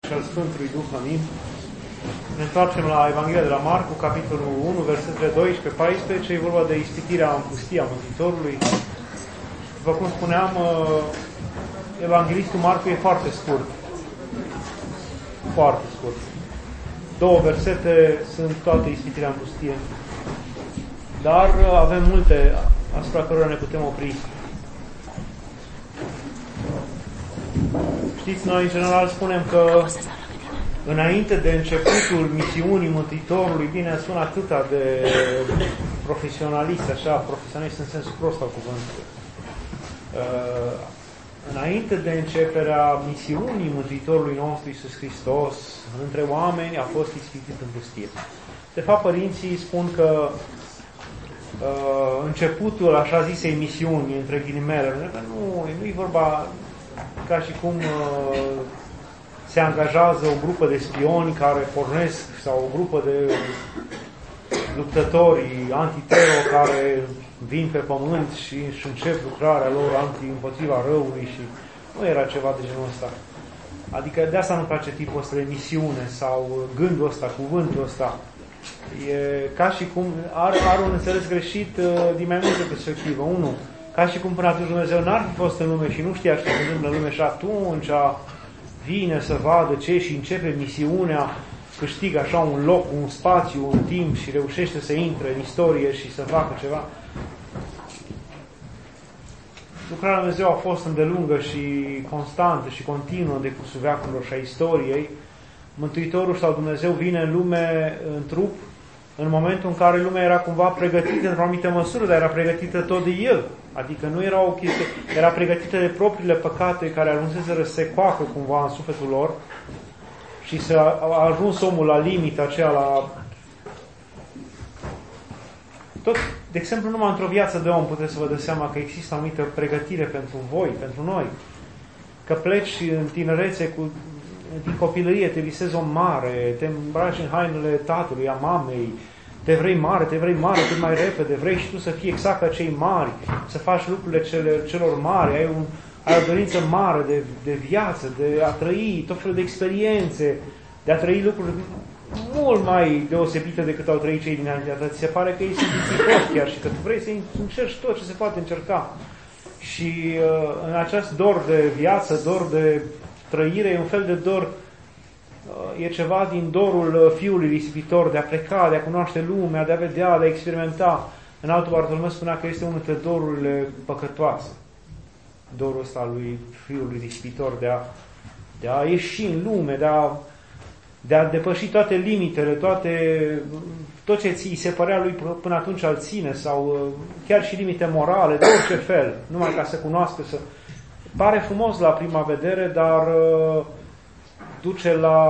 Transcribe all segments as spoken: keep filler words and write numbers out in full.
și al Sfântului Duh, amin. Ne întoarcem la Evanghelia de la Marcu, capitolul unu, versetele doisprezece paisprezece, e vorba de ispitirea în pustia Mântuitorului. După cum spuneam, Evanghelistul Marcu e foarte scurt. Foarte scurt. Două versete sunt toate ispitirea în pustie. Dar avem multe asupra cărora ne putem opri. Știți, noi în general spunem că înainte de începutul misiunii Mântuitorului, bine, sună atâta de profesionalist, așa, profesionalist în sensul prost al cuvântului. Uh, înainte de începerea misiunii Mântuitorului nostru Iisus Hristos între oameni a fost ispitit în pustie. De fapt, părinții spun că uh, începutul, așa zisei misiuni, între ghilimele, că nu, nu e vorba ca și cum uh, se angajează o grupă de spioni care pornesc, sau o grupă de luptători antitero care vin pe pământ și își încep lucrarea lor anti împotriva răului și nu era ceva de genul ăsta. Adică de asta nu-mi place tipul ăsta de misiune sau gândul ăsta, cuvântul ăsta. E ca și cum are, are un înțeles greșit uh, din mai multe perspective. Unu, ca și cum până atunci Dumnezeu n-ar fi fost în lume și nu știa ce se întâmplă în lume și atunci vine să vadă ce și începe misiunea, câștigă așa un loc, un spațiu, un timp și reușește să intre în istorie și să facă ceva. Lucrarea lui Dumnezeu a fost îndelungă și constantă și continuă în decursul veacurilor și a istoriei. Mântuitorul sau Dumnezeu vine în lume în trup în momentul în care lumea era cumva pregătită într-o anumită măsură, dar era pregătită tot de El. Adică nu era o chestie, era pregătită de propriile păcate care ajunseseră să se coacă cumva în sufletul lor și să a ajuns omul la limita aceea, la... Tot, de exemplu, numai într-o viață de om puteți să vă dați seama că există o anumită pregătire pentru voi, pentru noi. Că pleci în tinerețe, cu, din copilărie, te visezi om mare, te îmbraci în hainele tatălui, a mamei, te vrei mare, te vrei mare cât mai repede, vrei și tu să fii exact ca cei mari, să faci lucrurile cele, celor mari, ai, un, ai o dorință mare de, de viață, de a trăi tot felul de experiențe, de a trăi lucruri mult mai deosebite decât au trăit cei dinaintea. Ți se pare că ei sunt disipos chiar și că tu vrei să încerci tot ce se poate încerca. Și uh, în acest dor de viață, dor de trăire, e un fel de dor, uh, e ceva din dorul fiului risipitor de a pleca, de a cunoaște lumea, de a vedea, de a experimenta. În altul Bartolomeu spunea că este unul dintre dorurile păcătoase. Dorul ăsta lui fiului risipitor de a, de a ieși în lume, de a de a depăși toate limitele, toate, tot ce ți se părea lui până atunci al ține, sau chiar și limite morale, de orice fel, numai ca să cunoască, să... Pare frumos la prima vedere, dar uh, duce la...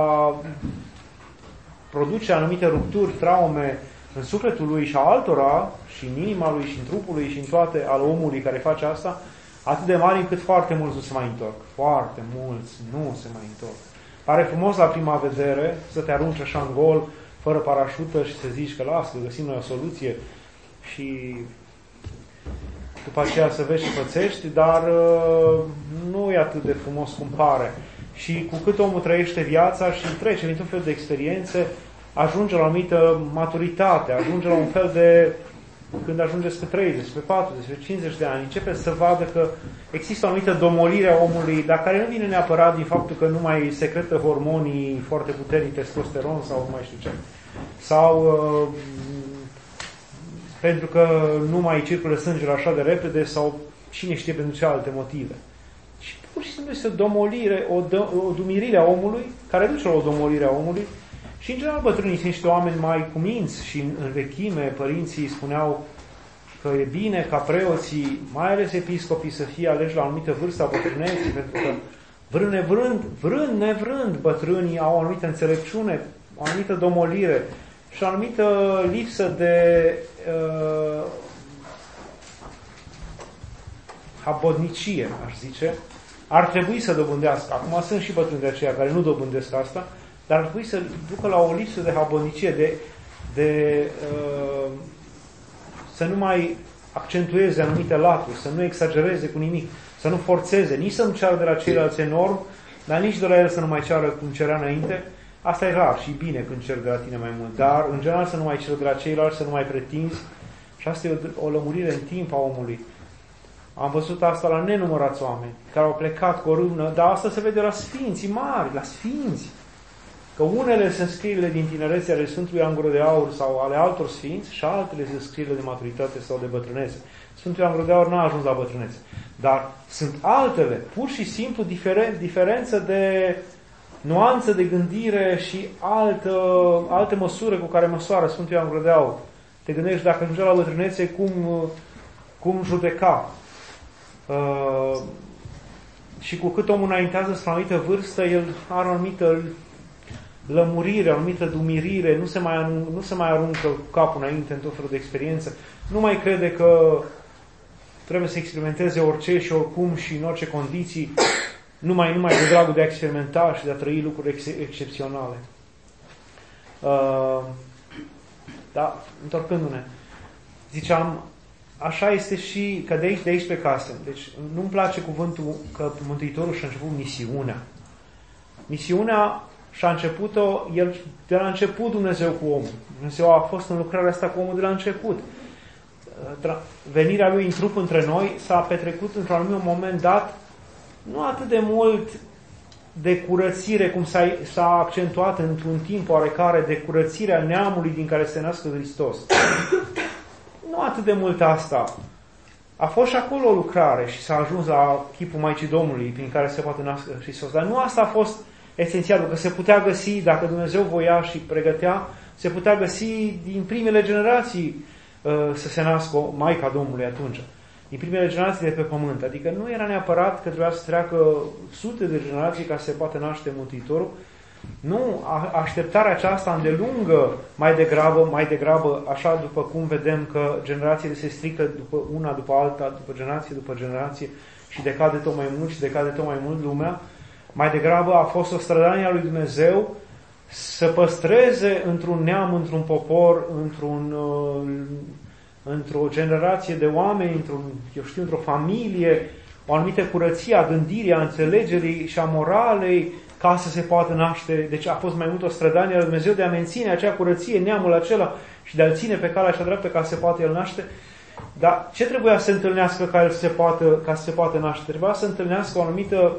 produce anumite rupturi, traume în sufletul lui și a altora, și în inima lui, și în trupul lui, și în toate, al omului care face asta, atât de mari încât foarte mulți nu se mai întorc. Foarte mulți nu se mai întorc. Pare frumos la prima vedere să te arunci așa în gol, fără parașută și să zici că lasă, găsim noi o soluție și după aceea să vezi și pățești, dar uh, nu e atât de frumos cum pare. Și cu cât omul trăiește viața și trece printr-un fel de experiențe, ajunge la o anumită maturitate, ajunge la un fel de... Când ajunge spre treizeci, spre patruzeci, spre cincizeci de ani, începe să vadă că există o anumită domolire a omului, dar care nu vine neapărat din faptul că nu mai secretă hormonii foarte puternici, testosteron sau nu mai știu ce. Sau uh, pentru că nu mai circulă sângele așa de repede sau cine știe pentru ce alte motive. Și pur și simplu este o domolire, o, d- o dumirire a omului, care duce la o domolire a omului. Și, în general, bătrânii sunt niște oameni mai cuminți și în vechime părinții spuneau că e bine ca preoții, mai ales episcopii, să fie aleși la o anumită vârstă a bătrâneții, pentru că vrând nevrând, vrând nevrând, bătrânii au o anumită înțelepciune, o anumită domolire și o anumită lipsă de uh, habodnicie, aș zice, ar trebui să dobândească. Acum sunt și bătrâni de aceia care nu dobândesc asta, dar ar trebui să ducă la o lipsă de habonicie, de, de uh, să nu mai accentueze anumite laturi, să nu exagereze cu nimic, să nu forțeze, nici să nu ceară de la ceilalți enorm, dar nici de la el să nu mai ceară cum cerea înainte. Asta e rar și bine când cer de la tine mai mult, dar în general să nu mai cer de la ceilalți, să nu mai pretinzi. Și asta e o, o lămurire în timp a omului. Am văzut asta la nenumărați oameni care au plecat cu o râvnă, dar asta se vede la sfinții mari, la sfinți. Că unele sunt scrierile din tinerețe ale Sfântului Ioan Gură de Aur sau ale altor sfinți și altele sunt scrierile de maturitate sau de bătrânețe. Sfântul Ioan Gură de Aur n-a ajuns la bătrânețe. Dar sunt altele, pur și simplu diferen, diferență de nuanță de gândire și altă, alte măsură cu care măsoară Sfântul Ioan Gură de Aur. Te gândești dacă ajungea la bătrânețe, cum, cum judeca. Uh, și cu cât omul înaintează spre o anumită vârstă, el are o anumită lămurire, o anumită dumirire, nu se mai, nu se mai aruncă capul înainte în tot felul de experiență, nu mai crede că trebuie să experimenteze orice și oricum și în orice condiții, numai, numai de dragul de a experimenta și de a trăi lucruri ex- excepționale. Uh, da, întorcându-ne, ziceam, așa este și, că de aici, de aici plecasem. Deci nu-mi place cuvântul că Mântuitorul și-a început misiunea. Misiunea și-a început-o, el, de la început Dumnezeu cu omul. Dumnezeu a fost în lucrarea asta cu omul de la început. Venirea Lui în trup între noi s-a petrecut într-un anumit moment dat, nu atât de mult de curățire, cum s-a, s-a accentuat într-un timp oarecare, de curățirea neamului din care se nască Hristos. Nu atât de mult asta. A fost și acolo o lucrare și s-a ajuns la chipul Maicii Domnului prin care se poate nască Hristos. Dar nu asta a fost esențial, că se putea găsi, dacă Dumnezeu voia și pregătea, se putea găsi din primele generații uh, să se nască Maica Domnului atunci. Din primele generații de pe pământ. Adică nu era neapărat că trebuia să treacă sute de generații ca să se poate naște Mântuitorul. Nu, așteptarea aceasta îndelungă mai degrabă, mai degrabă, așa după cum vedem că generațiile se strică după una după alta, după generație după generație și decade tot mai mult și decade tot mai mult lumea, mai degrabă a fost o strădanie a lui Dumnezeu să păstreze într-un neam, într-un popor, într-un, într-o generație de oameni, într-un, eu știu, într-o familie, o anumită curăție a gândirii, a înțelegerii și a moralei, ca să se poată naște. Deci a fost mai mult o strădanie a lui Dumnezeu de a menține acea curăție, neamul acela și de a-l ține pe calea cea dreaptă ca să se poată el naște. Dar ce trebuia să se întâlnească ca, el să se poată, ca să se poată naște? Trebuia să întâlnească o anumită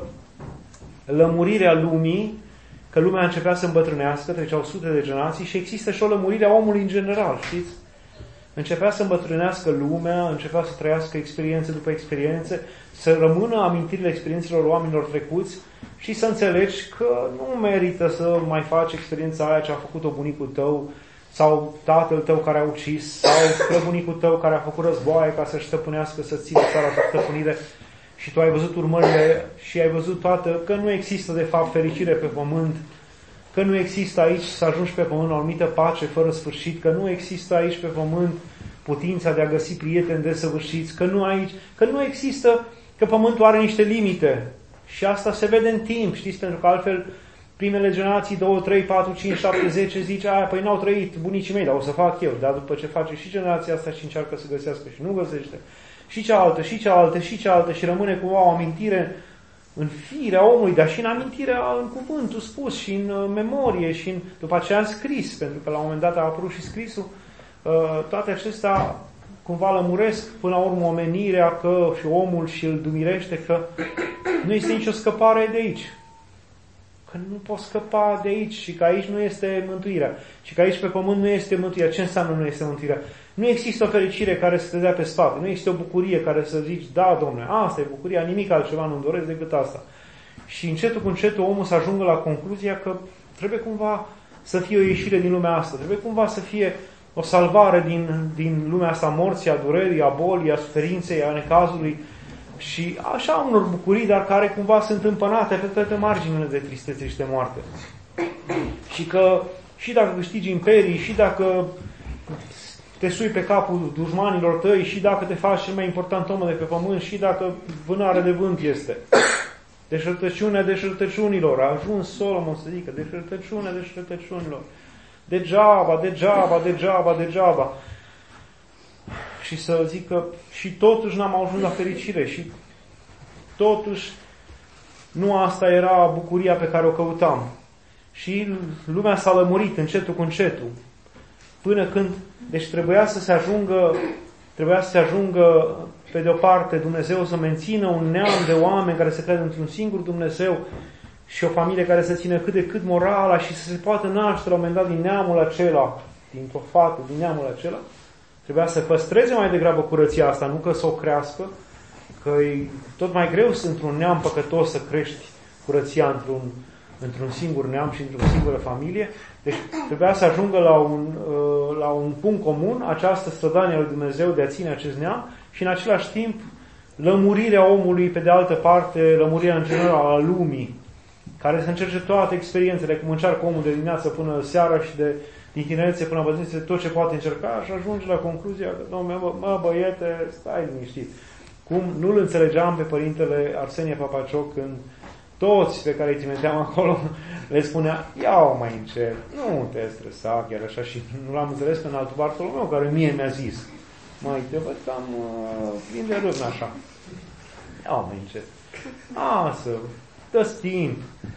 lămurire a lumii, că lumea începea să îmbătrânească, treceau sute de generații și există și o lămurire a omului în general, știți? Începea să îmbătrânească lumea, începea să trăiască experiențe după experiențe, să rămână amintirile experiențelor oamenilor trecuți și să înțelegi că nu merită să mai faci experiența aia ce a făcut-o bunicul tău sau tatăl tău care a ucis sau străbunicul tău care a făcut războaie ca să-și stăpânească, să țină țara sub stăpânire și tu ai văzut urmările și ai văzut toată, că nu există de fapt fericire pe pământ, că nu există aici să ajungi pe pământ o anumită pace fără sfârșit, că nu există aici pe pământ putința de a găsi prieteni desăvârșiți, că nu aici, că nu există, că pământul are niște limite. Și asta se vede în timp, știți, pentru că altfel primele generații, două, trei, patru, cinci, șapte, zece, zice, aia, păi n-au trăit bunicii mei, dar o să fac eu. Dar după ce face și generația asta și încearcă să găsească și nu găsește, și cealaltă, și cealaltă, și cealaltă, și rămâne cumva o amintire în firea omului, dar și în amintirea, în cuvântul spus, și în memorie, și în, după aceea scris, pentru că la un moment dat a apărut și scrisul, toate acestea cumva lămuresc până la urmă omenirea că și omul și îl dumirește că nu este nicio scăpare de aici. Că nu poți scăpa de aici și că aici nu este mântuirea. Și că aici pe pământ nu este mântuirea. Ce înseamnă nu este mântuirea? Nu există o fericire care să te dea pe spate. Nu există o bucurie care să zici, da, Domnule, asta e bucuria, nimic altceva nu-mi doresc decât asta. Și încetul cu încetul omul să ajungă la concluzia că trebuie cumva să fie o ieșire din lumea asta. Trebuie cumva să fie o salvare din, din lumea asta a morții, a durerii, a bolii, a suferinței, a necazului și așa unor bucurii, dar care cumva sunt împănate pe toate marginile de tristețe și de moarte. Și că și dacă câștigi imperii, și dacă te sui pe capul dușmanilor tăi, și dacă te faci cel mai important om de pe pământ, și dacă vânare de vânt este. Deșertăciunea deșertăciunilor. A ajuns Solomon să zică, deșertăciunea deșertăciunilor. Degeaba, degeaba, degeaba, degeaba. Și să zică, și totuși n-am ajuns la fericire. Și totuși Nu asta era bucuria pe care o căutam. Și lumea s-a lămurit încetul cu încetul. Până când, deci trebuia să se ajungă, trebuia să se ajungă, pe de o parte, Dumnezeu să mențină un neam de oameni care se cred într-un singur Dumnezeu și o familie care să țină cât de cât morala și să se poată naște la un moment dat din neamul acela, dintr-o fată, din neamul acela. Trebuia să păstreze mai degrabă curăția asta, nu că să o crească, că e tot mai greu într-un neam păcătos să crești curăția într-un, într-un singur neam și într-o singură familie. Deci trebuia să ajungă la un, la un punct comun această strădanie a lui Dumnezeu de a ține acest neam și în același timp lămurirea omului, pe de altă parte, lămurirea în general a lumii, care să încerce toate experiențele, cum încearcă omul de dimineață până seara și de din tinerețe până la bătrânețe, tot ce poate încerca și ajunge la concluzia că, dom'le, mă, mă, băiete, stai liniștit. Cum nu-l înțelegeam pe părintele Arsenie Papacioc când toți pe care îi trimiteam acolo le spunea, ia-o mai încet, nu te stresa chiar așa, și nu l-am înțeles pe înaltul Bartolomeu, care mie mi-a zis, măi, te văd cam uh, plin de râvnă așa. Ia-o mai încet. Lasă, dă-ți timp.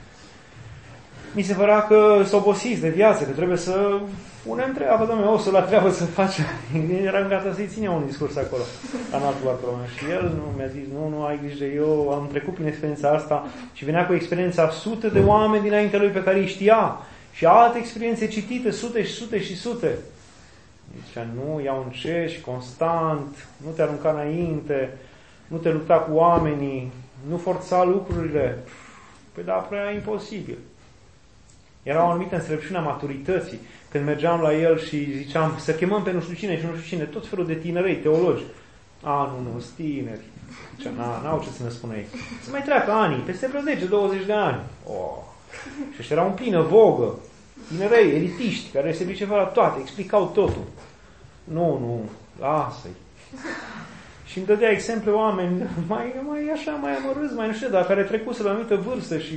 Mi se părea că s-o obosiți de viață, că trebuie să punem treabă, domnule, o să la treabă să facem. Eram gata să-i ținea un discurs acolo, la înaltul Bartolomeu. Și el nu mi-a zis, nu, nu, ai grijă, eu am trecut prin experiența asta și venea cu experiența sute de oameni dinaintea lui pe care îi știa și alte experiențe citite, sute și sute și sute. Zicea, nu, ia încet și constant, nu te arunca înainte, nu te lupta cu oamenii, nu forța lucrurile. Păi da, prea imposibil. Era o anumită înțelepciune a maturității. Când mergeam la el și ziceam să chemăm pe nu știu cine și nu știu cine, tot felul de tinerei, teologi. A, nu, nu, sunt tineri. Zicea, n-au ce să ne spună ei. Să mai treacă ani, peste vreo zece douăzeci de ani. Oh. Și ăștia erau în plină vogă. Tinerei, elitiști, care se pricepeau la toate, explicau totul. Nu, nu, lasă-i. Și îmi dădea exemple oameni mai, mai așa, mai amărâți, mai nu știu, dar care trecuse la o anumită vârstă și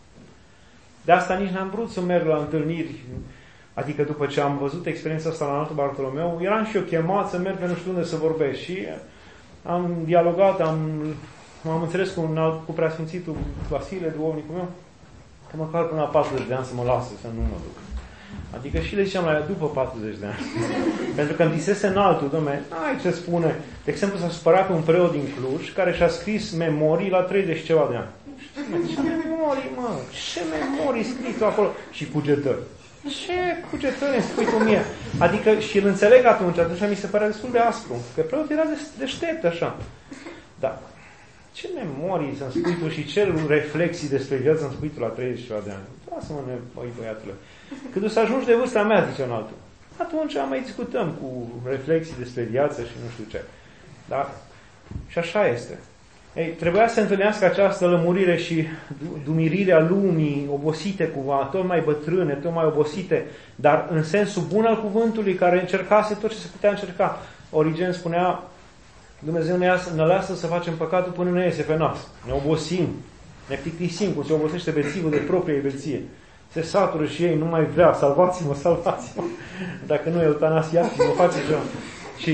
de asta nici n-am vrut să merg la întâlniri. Adică după ce am văzut experiența asta la înaltul Bartolomeu, eram și eu chemat să merg pe nu știu unde să vorbesc. Și am dialogat, am, m-am înțeles cu, un alt, cu preasfințitul Vasile, duhovnicul meu, că măcar până la patruzeci de ani să mă lasă, să nu mă duc. Adică și le ziceam la ea după patruzeci de ani. Pentru că îmi zisese înaltul, dom'le, ai ce spune. De exemplu, s-a supărat pe un preot din Cluj care și-a scris memorii la treizeci ceva de ani. Ce memorii, mă? Ce memorii scris tu acolo? Și cugetări. Ce cugetări îmi spui tu mie? Adică și îl înțeleg atunci, atunci mi se părea destul de aspru. Că preotul era deștept așa. Dar ce memorii să-mi spui tu și ce reflexii despre viață îmi spui tu la treizeci ceva de ani? Lasă-mă, băi, băiatule. Când o să ajungi de vârsta mea, zice un altul, atunci mai discutăm cu reflexii despre viață și nu știu ce. Da? Și așa este. Ei, trebuia să întâlnească această lămurire și dumirirea lumii, obosite cumva, tot mai bătrâne, tot mai obosite, dar în sensul bun al cuvântului, care încercase tot ce se putea încerca. Origen spunea, Dumnezeu ne lasă să facem păcatul până ne iese pe nas. Ne obosim, ne plictisim, cum se obosește bețivul de proprie beție. Se satură și ei, nu mai vrea, salvați-mă, salvați-mă. Dacă nu, eutanasiați-mă, face ceva. Și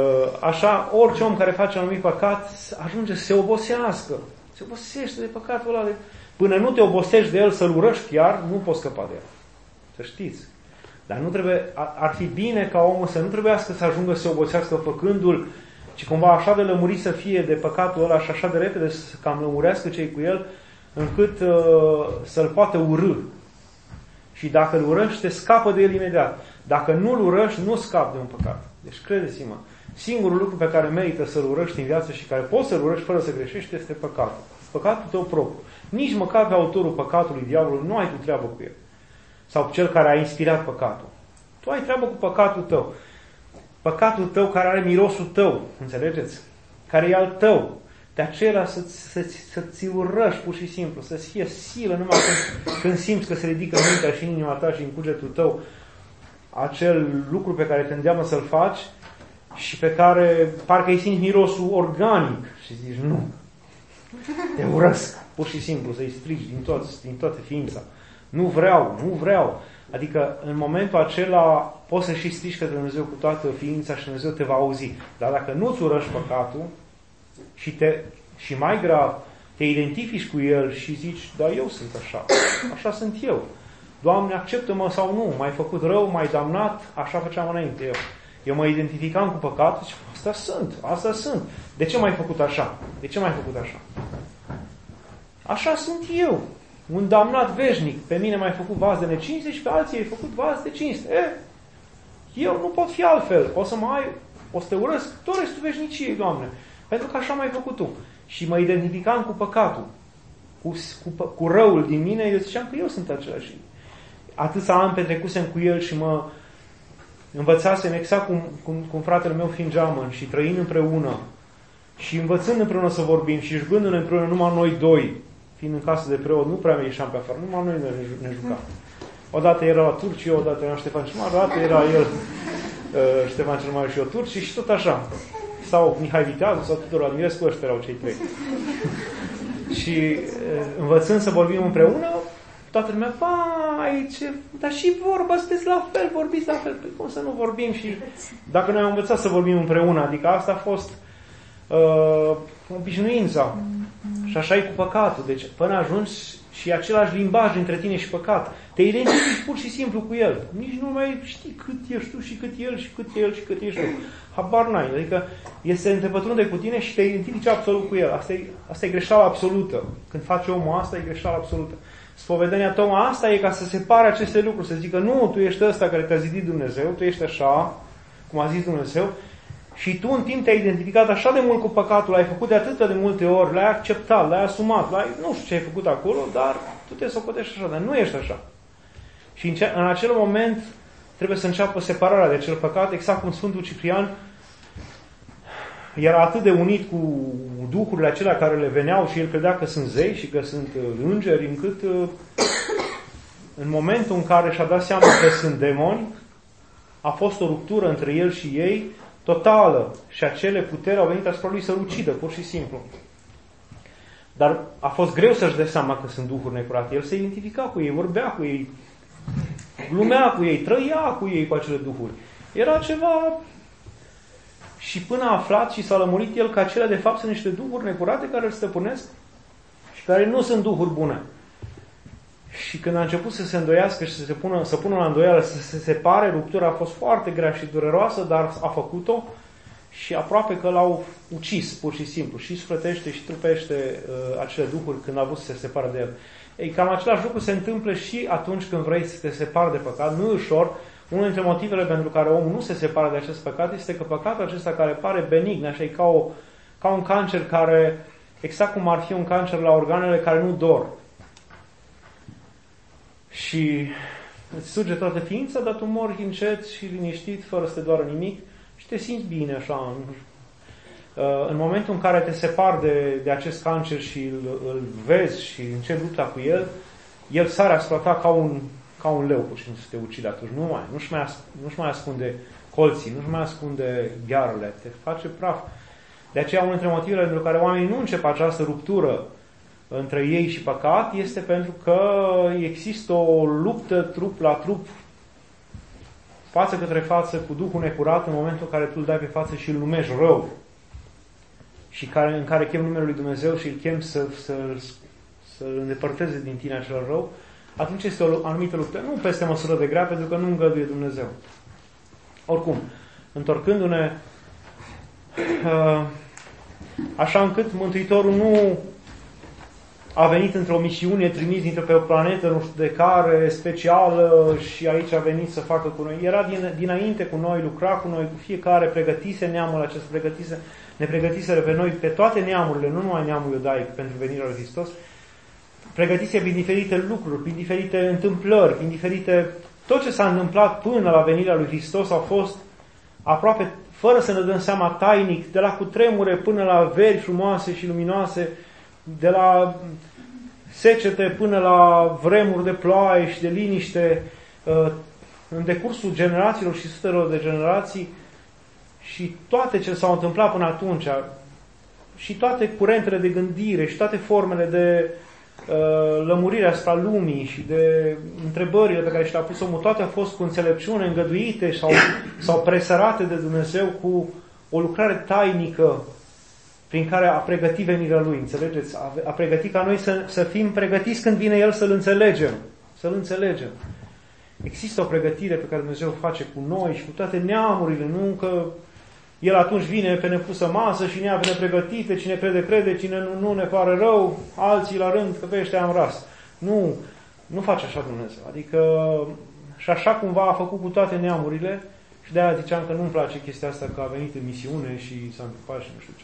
așa, orice om care face un anumit păcat ajunge să se obosească. Se obosește de păcatul ăla. De... Până nu te obosești de el, să-l urăști chiar, nu poți scăpa de el. Să știți. Dar nu trebuie, ar fi bine ca omul să nu trebuiască să ajungă să se obosească făcându-l, ci cumva așa de lămurit să fie de păcatul ăla și așa de repede să cam lămurească cei cu el, încât uh, să-l poată urâ. Și dacă îl urăște, scapă de el imediat. Dacă nu-l urăști, nu scapi de un păcat. Deci credeți-mă, singurul lucru pe care merită să-l urăști în viață și care poți să-l urăști fără să greșești este păcatul. Păcatul tău propriu. Nici măcar pe autorul păcatului, diavolului, nu ai tu treabă cu el. Sau cel care a inspirat păcatul. Tu ai treabă cu păcatul tău. Păcatul tău care are mirosul tău, înțelegeți? Care e al tău. De aceea să, să, să ți urăști pur și simplu, să-ți fie silă numai când, când simți că se ridică mintea și inima ta și în cugetul tău acel lucru pe care te îndeamnă să-l faci și pe care parcă îi simți mirosul organic și zici nu, te urăsc, pur și simplu, să-i strigi din, toți, din toată ființa. Nu vreau, nu vreau. Adică în momentul acela poți să și strigi către Dumnezeu cu toată ființa și Dumnezeu te va auzi. Dar dacă nu-ți urăști păcatul și, te, și mai grav, te identifici cu el și zici, da, eu sunt așa, așa sunt eu. Doamne, acceptă-mă sau nu, m-ai făcut rău, m-ai damnat, așa făceam înainte eu. Eu mă identificam cu păcatul și asta sunt, asta sunt. De ce m-ai făcut așa? De ce m-ai făcut așa? Așa sunt eu, un damnat veșnic. Pe mine m-ai făcut vas de necinste și pe alții ai făcut vas de cinste. E, eu nu pot fi altfel. O să mă ai, o să te urăsc tot restul veșniciei, Doamne. Pentru că așa m-ai făcut Tu. Și mă identificam cu păcatul, cu, cu, cu răul din mine. Eu ziceam că eu sunt același. Atâția ani petrecusem cu el și mă învățasem exact cum, cum, cum fratele meu fiind geamăn și trăind împreună și învățând împreună să vorbim și jucându-ne împreună numai noi doi, fiind în casă de preot, nu prea ieșeam pe afară, numai noi ne, ne jucam. Odată era la Turcia, odată era Ștefan cel Mare, odată era el, uh, Ștefan cel Mare și eu Turci și tot așa. Sau Mihai Viteazu, sau Tudor Admirescu, ăștia erau cei trei. Și uh, învățând să vorbim împreună, toată lumea, vai, ce... Dar și vorba, sunteți la fel, vorbiți la fel. Păi cum să nu vorbim? Și dacă noi am învățat să vorbim împreună, adică asta a fost uh, obișnuința. Și așa e cu păcatul. Deci până ajungi și același limbaj între tine și păcat. Te identifici pur și simplu cu el. Nici nu mai știi cât ești tu și cât el și cât el și cât ești tu. Habar n-ai. Adică este întrepătrunde cu tine și te identifici absolut cu el. Asta e, asta e greșeala absolută. Când face omul asta, e greșeala absolută. Spovedania Toma asta e ca să separe aceste lucruri, să zică, nu, tu ești ăsta care te-a zidit Dumnezeu, tu ești așa, cum a zis Dumnezeu, și tu în timp te-ai identificat așa de mult cu păcatul, l-ai făcut de atâtea de multe ori, l-ai acceptat, l-ai asumat, l-ai, nu știu ce ai făcut acolo, dar tu te socotești așa, dar nu ești așa. Și în, ce, în acel moment trebuie să înceapă separarea de acel păcat, exact cum Sfântul Ciprian era atât de unit cu duhurile acelea care le veneau și el credea că sunt zei și că sunt îngeri, încât în momentul în care și-a dat seama că sunt demoni, a fost o ruptură între el și ei totală și acele puteri au venit asupra lui să-l ucidă, pur și simplu. Dar a fost greu să-și dea seama că sunt duhuri necurate. El se identifica cu ei, vorbea cu ei, glumea cu ei, trăia cu ei, cu acele duhuri. Era ceva... Și până a aflat și s-a lămurit el că acelea de fapt sunt niște duhuri necurate care îl stăpânesc și care nu sunt duhuri bune. Și când a început să se îndoiască și să se pună, să pună la îndoială, să se separe, ruptura a fost foarte grea și dureroasă, dar a făcut-o și aproape că l-au ucis, pur și simplu. Și sufletește și trupește uh, acele duhuri când a vrut să se separe de el. Ei, cam același lucru se întâmplă și atunci când vrei să te separi de păcat. Nu e ușor. Unul dintre motivele pentru care omul nu se separă de acest păcat este că păcatul acesta care pare benign, așa e ca, o, ca un cancer care, exact cum ar fi un cancer la organele care nu dor. Și îți surge toată ființa, dar tu mori încet și liniștit, fără să te doară nimic și te simți bine așa. În momentul în care te separi de, de acest cancer și îl, îl vezi și începi lupta cu el, el sare asupra ta ca un ca un leu, pur și simplu, să te ucide atunci. Nu mai, nu-și mai, nu-și mai ascunde colții, nu-și mai ascunde ghearele, te face praf. De aceea, unul dintre motivele pentru care oamenii nu încep această ruptură între ei și păcat este pentru că există o luptă trup la trup, față către față, cu Duhul necurat în momentul în care tu îl dai pe față și îl numești rău. Și care, în care chem numele lui Dumnezeu și îl chem să, să, să îndepărteze din tine acel rău, atunci este o anumită luptă, nu peste măsură de grea, pentru că nu îngăduie Dumnezeu. Oricum, întorcându-ne, așa încât Mântuitorul nu a venit într-o misiune, trimis dintr-o pe o planetă, nu știu de care, specială, și aici a venit să facă cu noi. Era din, dinainte cu noi, lucra cu noi, cu fiecare, pregătise neamul acesta, pregătise, ne pregătise pe noi, pe toate neamurile, nu numai neamul iudaic pentru venirea lui Hristos, pregătise prin diferite lucruri, prin diferite întâmplări, prin diferite... Tot ce s-a întâmplat până la venirea lui Hristos a fost aproape, fără să ne dăm seama, tainic, de la cutremure până la veri frumoase și luminoase, de la secete până la vremuri de ploaie și de liniște, în decursul generațiilor și sutelor de generații, și toate ce s-au întâmplat până atunci, și toate curentele de gândire, și toate formele de lămurire asupra lumii și de întrebările pe care și le-a pus omul, toate au fost cu înțelepciune, îngăduite sau, sau presărate de Dumnezeu cu o lucrare tainică prin care a pregătit venirea Lui, înțelegeți? A, a pregătit ca noi să, să fim pregătiți când vine El, să-L înțelegem. Să-L înțelegem. Există o pregătire pe care Dumnezeu o face cu noi și cu toate neamurile, nu că El atunci vine pe nepusă masă și ne avea pregătite, cine crede, crede, cine nu, nu ne pare rău, alții la rând, că pe ăștia am ras. Nu, nu face așa Dumnezeu. Adică, și așa cumva a făcut cu toate neamurile, și de-aia ziceam că nu-mi place chestia asta, că a venit în misiune și s-a întrupat și nu știu ce.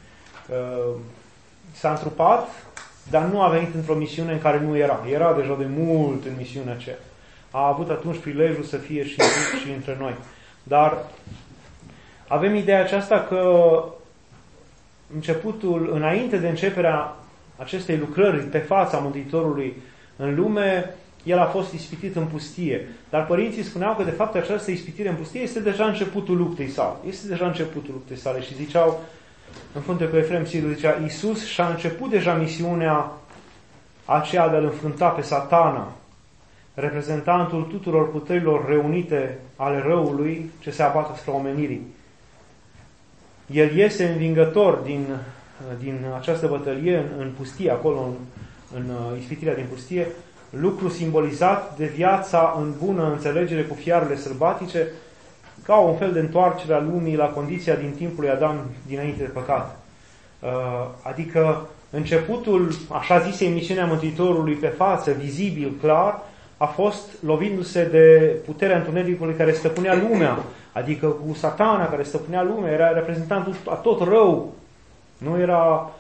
S-a întrupat, dar nu a venit într-o misiune în care nu era. Era deja de mult în misiunea aceea. A avut atunci prilejul să fie și, și între noi. Dar avem ideea aceasta că începutul, înainte de începerea acestei lucrări pe fața Mântuitorului în lume, El a fost ispitit în pustie. Dar părinții spuneau că de fapt această ispitire în pustie este deja începutul luptei sale. Este deja începutul luptei sale și ziceau, în frunte cu Efrem Siru, zicea, Iisus și-a început deja misiunea aceea de a-L înfrunta pe Satana, reprezentantul tuturor puterilor reunite ale răului ce se abate asupra omenirii. El iese învingător din, din această bătălie în, în pustie, acolo în, în ispitirea din pustie, lucru simbolizat de viața în bună înțelegere cu fiarele sălbatice, ca un fel de întoarcere a lumii la condiția din timpul lui Adam dinainte de păcat. Adică începutul, așa zise, emisiunea Mântuitorului pe față, vizibil, clar, a fost lovindu-se de puterea întunericului care stăpânea lumea, adică cu Satana care stăpânea lumea, era reprezentantul a tot rău. Nu era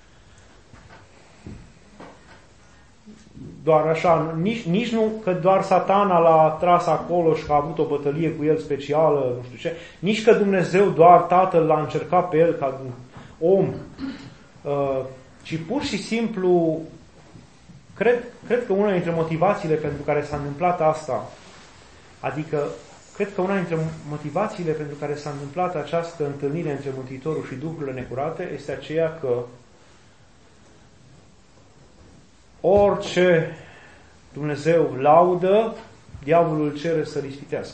doar așa, nici, nici nu că doar Satana l-a tras acolo și că a avut o bătălie cu el specială, nu știu ce, nici că Dumnezeu doar Tatăl l-a încercat pe el ca om, ci pur și simplu cred, cred că una dintre motivațiile pentru care s-a întâmplat asta, adică cred că una dintre motivațiile pentru care s-a întâmplat această întâlnire între Mântuitorul și duhurile necurate este aceea că orice Dumnezeu laudă, diavolul cere să-l ispitească.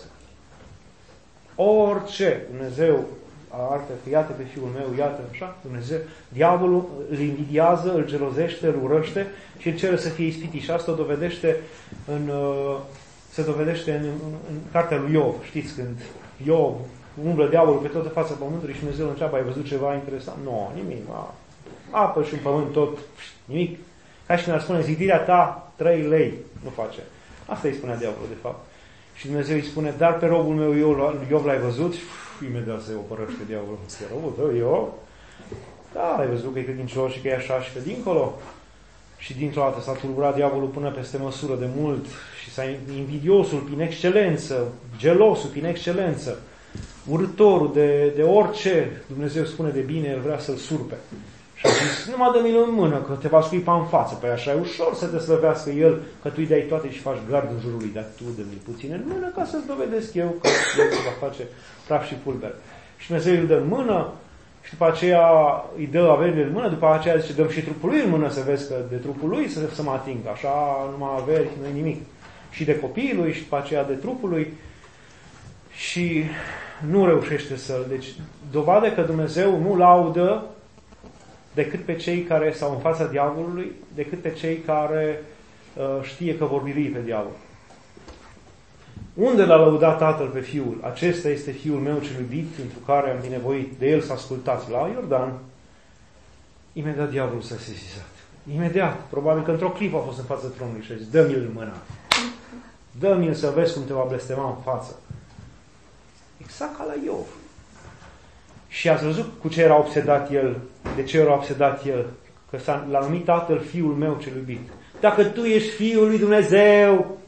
Orice Dumnezeu arată că iată pe fiul meu, iată așa, Dumnezeu, diavolul îl invidiază, îl gelozește, îl urăște și îl cere să fie ispitit. Și asta o dovedește în, se dovedește în, în, în cartea lui Iov. Știți, când Iov umblă diavolul pe toată fața pământului și Dumnezeu întreabă, ai văzut ceva interesant? Nu, no, nimic. A, apă și un pământ tot, nimic. Ca și când ar spune, zidirea ta, trei lei, nu face. Asta îi spunea diavolul, de fapt. Și Dumnezeu îi spune, dar pe robul meu Iov l-ai văzut? Și uf, imediat se opărăște diavolul. Pe robul tău, Iov? Da, l-ai văzut că e credincios și că e așa și că dincolo. Și dintr-o dată s-a tulburat diavolul până peste măsură de mult și s-a invidiosul prin excelență, gelosul prin excelență, urâtorul de, de orice Dumnezeu spune de bine, el vrea să-l surpe. Și a zis, numai dă-mi-l în mână, că te va scuipa în față. Păi așa e ușor să te slăvească el, că tu îi dai toate și faci gard în jurul lui, dar tu dă-mi puțin în mână ca să-ți dovedesc eu că el se va face praf și pulber. Și Dumnezeu îl dă în mână și după aceea îi dă averile în mână, după aceea zice, dăm și trupul lui în mână să vezi că de trupul lui să, să mă ating. Așa numai averi, nu-i nimic. Și de copiii lui și după aceea de trupul lui și nu reușește să-l. Deci, dovadă că Dumnezeu nu laudă decât pe cei care s-au în fața diavolului, decât pe cei care uh, știe că vor birui pe diavol. Unde l-a lăudat Tatăl pe Fiul? Acesta este Fiul meu cel iubit, pentru care am binevoit de el să ascultați. La Iordan, imediat diavolul s-a sesizat. Imediat. Probabil că într-o clipă a fost în fața tronului și a zis, dă-mi-l în mână. Dă-mi-l să vezi cum te va blestema în față. Exact ca la Iov. Și ați văzut cu ce era obsedat el, de ce era obsedat el, că l-a numit Tatăl Fiul meu cel iubit. Dacă tu ești Fiul lui Dumnezeu,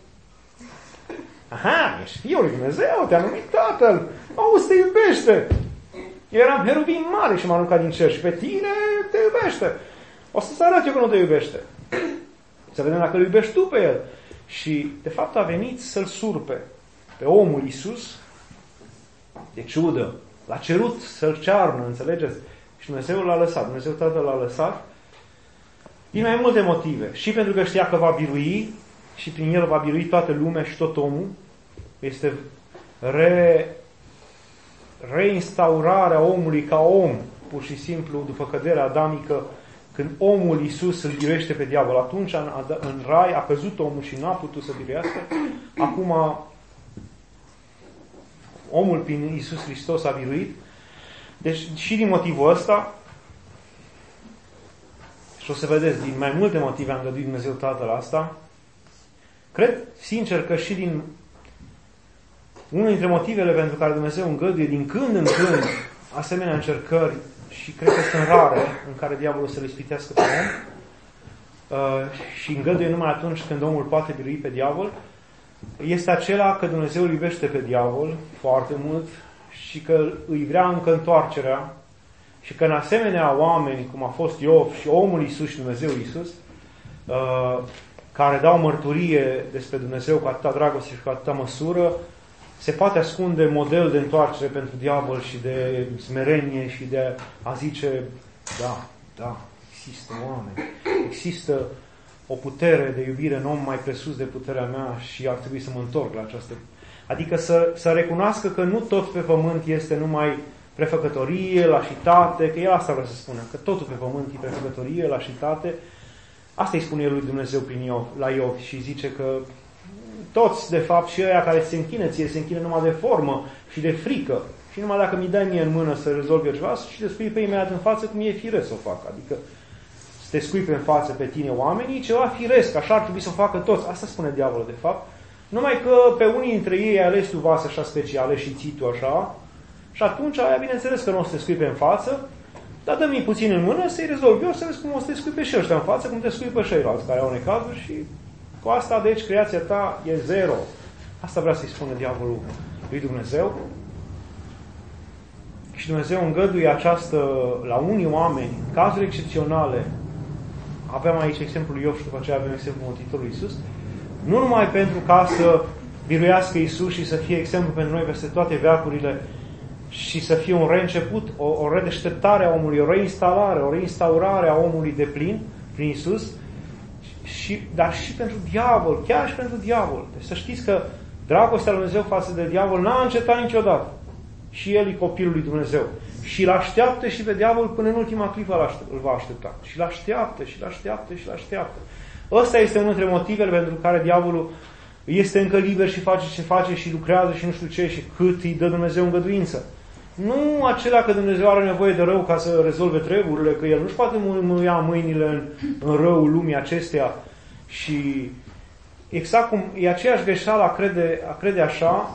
aha, ești Fiul lui Dumnezeu, te-a numit Tatăl, auzi, te iubește. Eram heruvim mare și m-a aruncat din cer și pe tine te iubește. O să-ți arăt eu că nu te iubește. Să vedem dacă îl iubești tu pe el. Și, de fapt, a venit să-l surpe pe omul Iisus, de ciudă. L-a cerut să-l cearnă, înțelegeți? Și Dumnezeu l-a lăsat. Dumnezeu Tatăl l-a lăsat din mai multe motive. Și pentru că știa că va birui și prin el va birui toată lumea și tot omul. Este re, reinstaurarea omului ca om pur și simplu, după căderea adamică, când omul Iisus îl biruiește pe diavol. Atunci în, în rai a căzut omul și n-a putut să biruiască. Acum omul prin Iisus Hristos a biruit. Deci și din motivul ăsta, și o să vedeți, din mai multe motive a îngăduit Dumnezeu Tatăl asta, cred sincer că și din unul dintre motivele pentru care Dumnezeu îngăduie din când în când asemenea încercări, și cred că sunt rare, în care diavolul să le ispitească pe om, uh, și îngăduie numai atunci când omul poate birui pe diavol, este acela că Dumnezeu îl iubește pe diavol foarte mult și că îi vrea încă întoarcerea și că în asemenea oameni, cum a fost Iov și omul Iisus și Dumnezeu Iisus, uh, care dau mărturie despre Dumnezeu cu atâta dragoste și cu atâta măsură, se poate ascunde model de întoarcere pentru diavol și de smerenie și de a zice, da, da, există oameni, există o putere de iubire în om mai presus de puterea mea și ar trebui să mă întorc la această. Adică să, să recunoască că nu tot pe pământ este numai prefăcătorie, lașitate, că el asta vrea să spună, că totul pe pământ e prefăcătorie, lașitate. Asta îi spune el lui Dumnezeu prin Iov, la Iov și zice că toți, de fapt, și ăia care se închină ție, se închină numai de formă și de frică. Și numai dacă mi dai mie în mână să rezolv eu ceva, și te scui pe imediat în față, cum e firesc să o fac. Adică să te scui pe în față pe tine oamenii, ceva firesc, așa ar trebui să o facă toți. Asta spune diavolul, de fapt. Numai că pe unii dintre ei ai ales tu vase așa speciale și ții tu așa, și atunci aia, bineînțeles că nu o să te scui pe în față, dar dă-mi puțin în mână să-i rezolv eu, să vezi cum o să te scui pe și ăștia în față, cum te scui pe ceilalți care au necazuri și cu asta, deci, creația ta e zero. Asta vrea să-i spună diavolul lui Dumnezeu. Și Dumnezeu îngăduie această, la unii oameni, cazuri excepționale. Aveam aici exemplul Iov și după aceea avem exemplul Mântuitorului Iisus. Nu numai pentru ca să biruiască Iisus și să fie exemplu pentru noi peste toate veacurile și să fie un reînceput, o, o redeșteptare a omului, o reinstalare, o reinstaurare a omului de plin prin Iisus, și, dar și pentru diavol, chiar și pentru diavol. Deci să știți că dragostea lui Dumnezeu față de diavol n-a încetat niciodată. Și el e copilul lui Dumnezeu. Și îl așteaptă și pe diavol până în ultima clipă îl va aștepta. Și îl așteaptă, și îl așteaptă, și îl așteaptă. Ăsta este unul dintre motivele pentru care diavolul este încă liber și face ce face și lucrează și nu știu ce și cât îi dă Dumnezeu îngăduință. Nu acela că Dumnezeu are nevoie de rău ca să rezolve treburile, că El nu-și poate mâia mâinile în, în răul lumii acesteia. Și exact cum e aceeași greșeală a crede, a crede așa,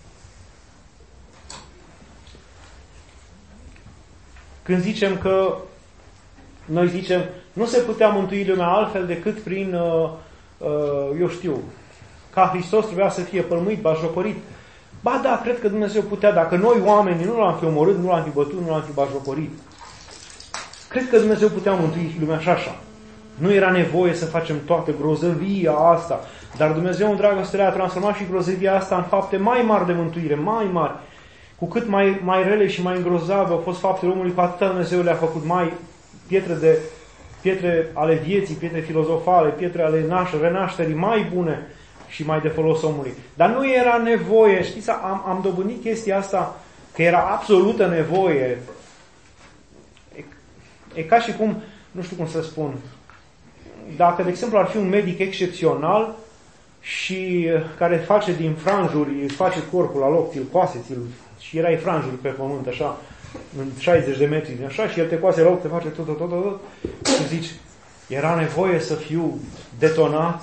când zicem că, noi zicem, nu se putea mântui lumea altfel decât prin, uh, uh, eu știu, ca Hristos trebuia să fie pălmuit, bajocorit. Ba da, cred că Dumnezeu putea, dacă noi oamenii nu l-am fi omorât, nu l-am fi bătut, nu l-am fi bajocorit. Cred că Dumnezeu putea mântui lumea și așa. Nu era nevoie să facem toată grozăvia asta, dar Dumnezeu în dragostea a transformat și grozăvia asta în fapte mai mari de mântuire, mai mari. Cu cât mai, mai rele și mai îngrozave au fost faptele omului, cu atâta Dumnezeu le-a făcut mai pietre, de, pietre ale vieții, pietre filozofale, pietre ale naș- renașterii mai bune și mai de folos omului. Dar nu era nevoie, știți, am, am dobândit chestia asta, că era absolută nevoie. E, e ca și cum, nu știu cum să spun, dacă, de exemplu, ar fi un medic excepțional și care face din franjuri, îți face corpul la loc, ți-l coase, ți-l, și erai franjuri pe pământ, așa, în șaizeci de metri, așa, și el te coase la loc, te face tot, tot, tot, tot, și zici, era nevoie să fiu detonat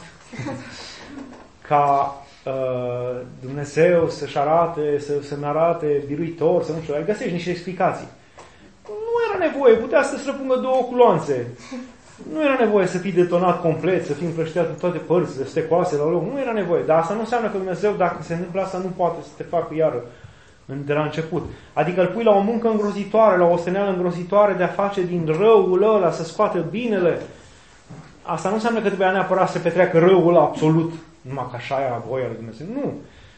ca uh, Dumnezeu să-și arate, să, să-mi arate biruitor, să nu știu, ai găsești niște explicații. Nu era nevoie, putea să-ți răpungă două culoanțe. Nu era nevoie să fii detonat complet, să fii împrăștiat în toate părțile, să te coase la loc. Nu era nevoie. Dar asta nu înseamnă că Dumnezeu, dacă se întâmplă asta, nu poate să te facă iară de la început. Adică îl pui la o muncă îngrozitoare, la o osteneală îngrozitoare de a face din răul ăla, să scoată binele. Asta nu înseamnă că trebuia neapărat să petreacă răul ăla absolut, numai că așa era voia lui Dumnezeu. Nu.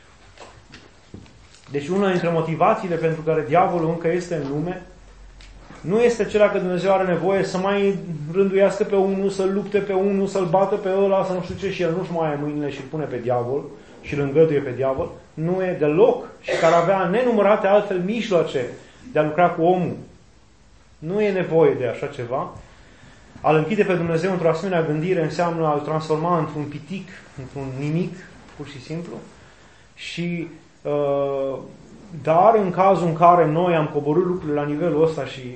Deci una dintre motivațiile pentru care diavolul încă este în lume nu este acela că Dumnezeu are nevoie să mai rânduiască pe unul, să-l lupte pe unul, să-l bată pe ăla, să nu știu ce, și el nu-și mai are mâinile și îl pune pe diavol și îl îngăduie pe diavol. Nu e deloc, și care avea nenumărate altfel mijloace de a lucra cu omul. Nu e nevoie de așa ceva. A-L închide pe Dumnezeu într-o asemenea gândire înseamnă a-L transforma într-un pitic, într-un nimic, pur și simplu. Și, uh, dar în cazul în care noi am coborât lucrurile la nivelul ăsta și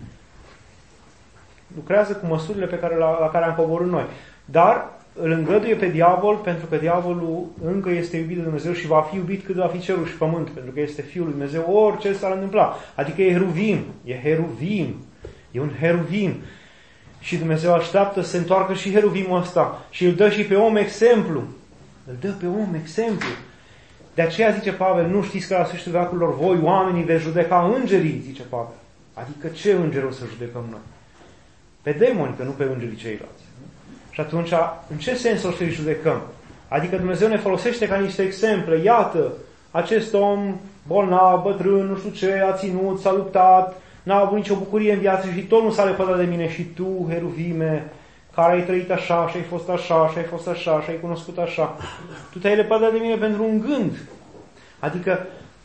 lucrează cu măsurile pe care, la, la care am coborât noi. Dar îl îngăduie pe diavol pentru că diavolul încă este iubit de Dumnezeu și va fi iubit cât va fi cerul și pământ, pentru că este Fiul lui Dumnezeu, orice s-ar întâmpla. Adică e heruvim, e heruvim, e un heruvim. Și Dumnezeu așteaptă să se întoarcă și heruvimul ăsta și îl dă și pe om exemplu. Îl dă pe om exemplu. De aceea zice Pavel, nu știți că la sfârșitul veacurilor voi, oamenii, veți judeca îngerii, zice Pavel. Adică ce îngeri o să judecăm noi? Pe demoni, că nu pe îngerii ceilalți. Și atunci, în ce sens o să-i judecăm? Adică Dumnezeu ne folosește ca niște exemple. Iată, acest om bolnav, bătrân, nu știu ce, a ținut, s-a luptat, n-a avut nicio bucurie în viață și tot nu s-a lepădat de mine. Și tu, heruvime, care ai trăit așa, și ai fost așa, și ai fost așa, și ai cunoscut așa, tu te-ai lepădat de mine pentru un gând. Adică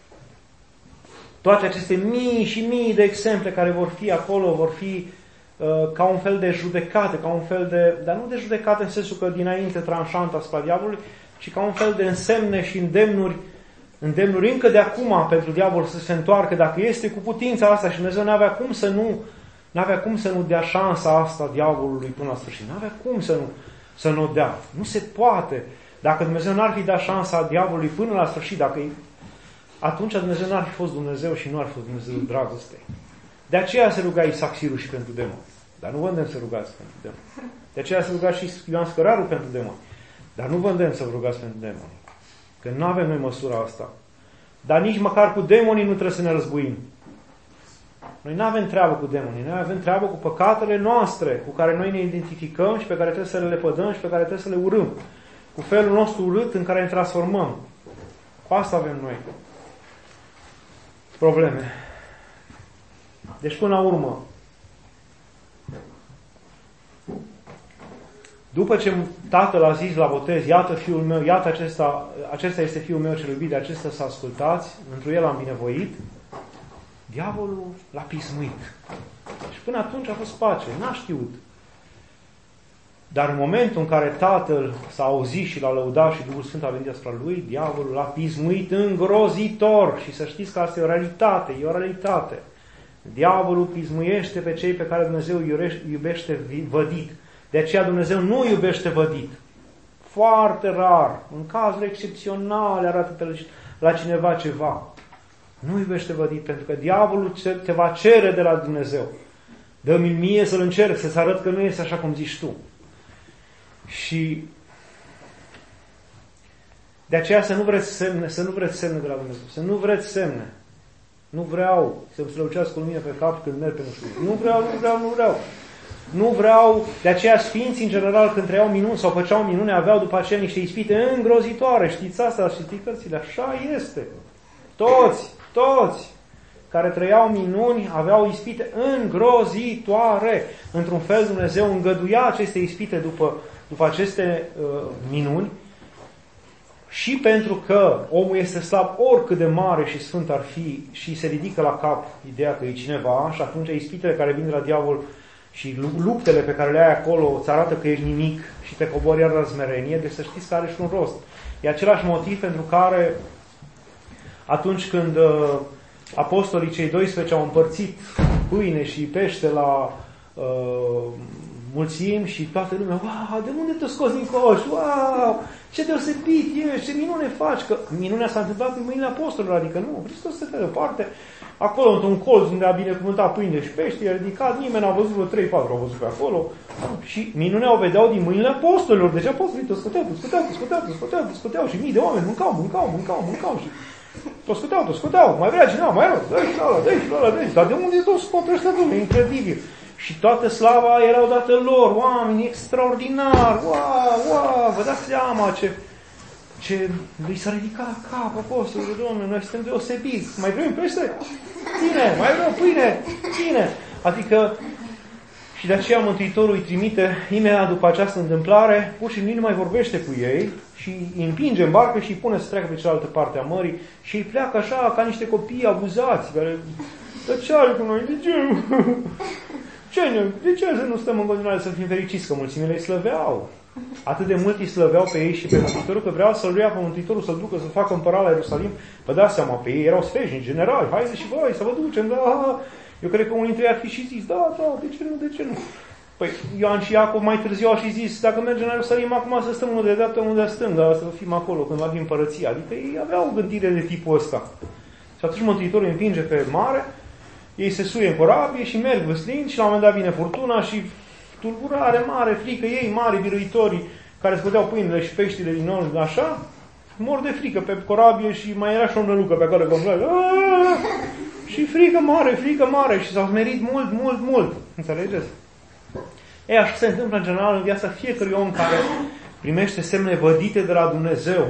toate aceste mii și mii de exemple care vor fi acolo, vor fi uh, ca un fel de judecate, ca un fel de, dar nu de judecate în sensul că dinainte tranșant asupra diavolului, ci ca un fel de însemne și îndemnuri, îndemnuri încă de acum pentru diavol să se întoarcă, dacă este cu putința asta și Dumnezeu n-avea cum să nu N-avea cum să nu dea șansa asta diavolului până la sfârșit. N-avea cum să nu, să nu dea. Nu se poate. Dacă Dumnezeu n-ar fi dat șansa diavolului până la sfârșit, dacă atunci Dumnezeu n-ar fi fost Dumnezeu și nu ar fi fost Dumnezeu dragostei. De aceea se ruga Isaac Sirul și pentru demoni. Dar nu vă îndemn să rugați pentru demoni. De aceea se ruga și Ioan Scăraru pentru demoni. Dar nu vă îndemn să vă rugați pentru demoni. Că nu avem noi măsura asta. Dar nici măcar cu demonii nu trebuie să ne războim. Noi nu avem treabă cu demonii, noi avem treabă cu păcatele noastre, cu care noi ne identificăm și pe care trebuie să le lepădăm și pe care trebuie să le urâm. Cu felul nostru urât în care ne transformăm. Cu asta avem noi probleme. Deci până la urmă, după ce Tatăl a zis la botez, iată Fiul meu, iată acesta, acesta este Fiul meu cel iubit, de acesta să ascultați, întru El am binevoit, diavolul l-a pismuit. Și până atunci a fost pace, n-a știut. Dar în momentul în care Tatăl s-a auzit și l-a lăudat și Duhul Sfânt a venit asupra lui, diavolul l-a pismuit îngrozitor. Și să știți că asta e o realitate, e o realitate. Diavolul pismuiește pe cei pe care Dumnezeu iubește vădit. De aceea Dumnezeu nu iubește vădit. Foarte rar, în cazuri excepționale arată la cineva ceva. Nu iubește vădit, pentru că diavolul te va cere de la Dumnezeu. Dă-mi mie să-l încerc, să-ți arăt că nu este așa cum zici tu. Și de aceea să nu vreți semne, să nu vreți semne de la Dumnezeu, să nu vreți semne. Nu vreau să-mi strălucească lumina pe cap când merg pe nu știu. Nu vreau, nu vreau, nu vreau. Nu vreau, de aceea sfinții în general când trăiau minuni sau făceau minune aveau după aceea niște ispite îngrozitoare. Știți asta, știți cărțile, așa este. Toți, toți care trăiau minuni aveau ispite îngrozitoare. Într-un fel Dumnezeu îngăduia aceste ispite după, după aceste uh, minuni și pentru că omul este slab oricât de mare și sfânt ar fi și se ridică la cap ideea că e cineva și atunci ispitele care vin de la diavol și luptele pe care le ai acolo îți arată că ești nimic și te cobori iar la smerenie, deci să știți că are și un rost. E același motiv pentru care atunci când uh, apostolii cei doisprezece au împărțit pâine și pește la uh, mulțimi și toată lumea, wow, de unde te scoți din coș? Wow, ce deosebit ești, ce minune faci? Că minunea s-a întâmplat în mâinile apostolilor, adică nu, Hristos se dă deoparte. Acolo, într-un colț unde a binecuvântat pâine și pește, i-a ridicat, nimeni n-a văzut, vreo trei patru au văzut pe acolo. Și minunea o vedeau din mâinile apostolilor. Deci apostolii tot scuteau, tot scuteau, tot scuteau, tot scuteau, tot scuteau și mii de oameni mâncau, mâncau, mâncau, mâncau și tot scuteau, tot scuteau. Mai vrea cineva, mai rău, dă-i la ăla, dă-i la ăla, dă-i. Dar de unde tot scoate ăștia, Dumnezeu? Incredibil. Și toată slava era odată lor, oameni extraordinari, wow, wow, vă dați seama ce... ce lui s-a ridicat la cap apostolul, Domnule, noi suntem deosebiți. Mai vrem pește? Ține! Mai vrem pâine? Ține! Adică, și de aceea Mântuitorul îi trimite imediat după această întâmplare, pur și nu mai vorbește cu ei și îi împinge în barcă și îi pune să treacă pe cealaltă parte a mării și ei pleacă așa ca niște copii abuzați, care Dar ce are cu noi? De ce? Ce ne? De ce să nu stăm în continuare să fim fericiți? Că mulțimile îi slăveau. Atât de mult îi slăveau pe ei și pe Mântuitorul, că vreau să-l ia pe Mântuitorul, să-l ducă, să facă împărat la Ierusalim. Vă dați seama, pe ei erau sfeșnici, generali, haideți și voi să vă ducem, da. Eu cred că unul dintre ei ar fi și zis, da, da, de ce nu, de ce nu? Păi Ioan și Iacov mai târziu au și zis, dacă mergem la Ierusalim, acum să stăm unul de dreapta, unul de stânga, să fim acolo când va fi împărăția. Adică ei aveau gândire de tipul ăsta. Și atunci Mântuitorul împinge pe mare, ei se suie în corabie și merg văslind și la un moment dat vine furtuna și tulburare mare, frică, ei mari, biruitorii, care scoteau pâinile și peștile din nou, așa, mor de frică pe corabie și mai era și o nălucă pe acolo, și frică mare, frică mare și s-au smerit mult, mult, mult. Înțelegeți? E, așa se întâmplă în general în viața fiecărui om care primește semne vădite de la Dumnezeu.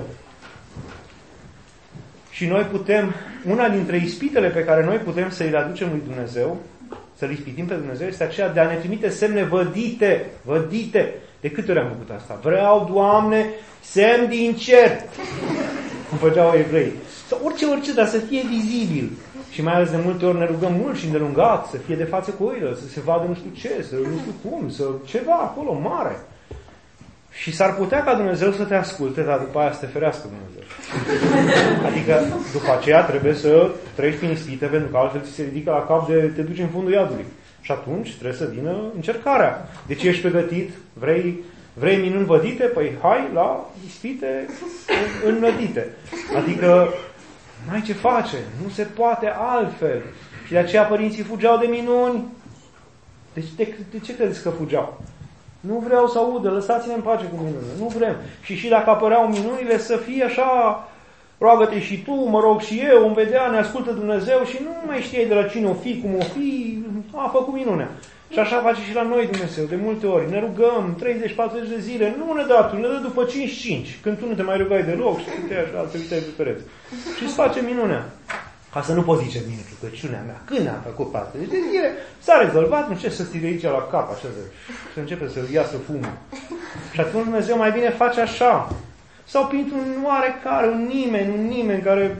Și noi putem, una dintre ispitele pe care noi putem să îi aducem lui Dumnezeu, să-L ispitim pe Dumnezeu, este aceea de a ne trimite semne vădite, vădite. De câte ori am făcut asta? Vreau, Doamne, semn din cer. Cum făceau evrei. Sau orice, orice, dar să fie vizibil. Și mai ales de multe ori ne rugăm mult și îndelungat, să fie de față cu oilă, să se vadă nu știu ce, să nu știu cum, să ceva acolo mare. Și s-ar putea ca Dumnezeu să te asculte, dar după aia să te ferească Dumnezeu. Adică după aceea trebuie să treci prin ispite, pentru că altfel ți se ridică la cap de te duci în fundul iadului. Și atunci trebuie să vină încercarea. Deci ești pregătit, vrei, vrei minuni vădite, păi hai la ispite înnădite. Adică n-ai ce face, nu se poate altfel. Și de aceea părinții fugeau de minuni. Deci de, de ce credeți că fugeau? Nu vreau să audă, lăsați-ne în pace cu minunile. Nu vrem. Și și dacă apăreau minunile, să fie așa, roagă-te și tu, mă rog și eu, îmi vedea, ne ascultă Dumnezeu și nu mai știi de la cine o fi, cum o fi, a făcut minunea. Și așa face și la noi Dumnezeu, de multe ori. Ne rugăm treizeci patruzeci de zile, nu ne dă tu, ne dă după cinci cinci, când tu nu te mai rugai deloc și te așa, te uitai pe pereți. Și îți face minunea. Ca să nu poți zice, bine, rugăciunea mea, când am făcut parte? Deci de zile s-a rezolvat, nu știu să stii de aici la cap, așa, de, să începe să iasă fumul. Și atunci Dumnezeu mai bine face așa. Sau printr-un oarecare, un nimeni, un nimeni care...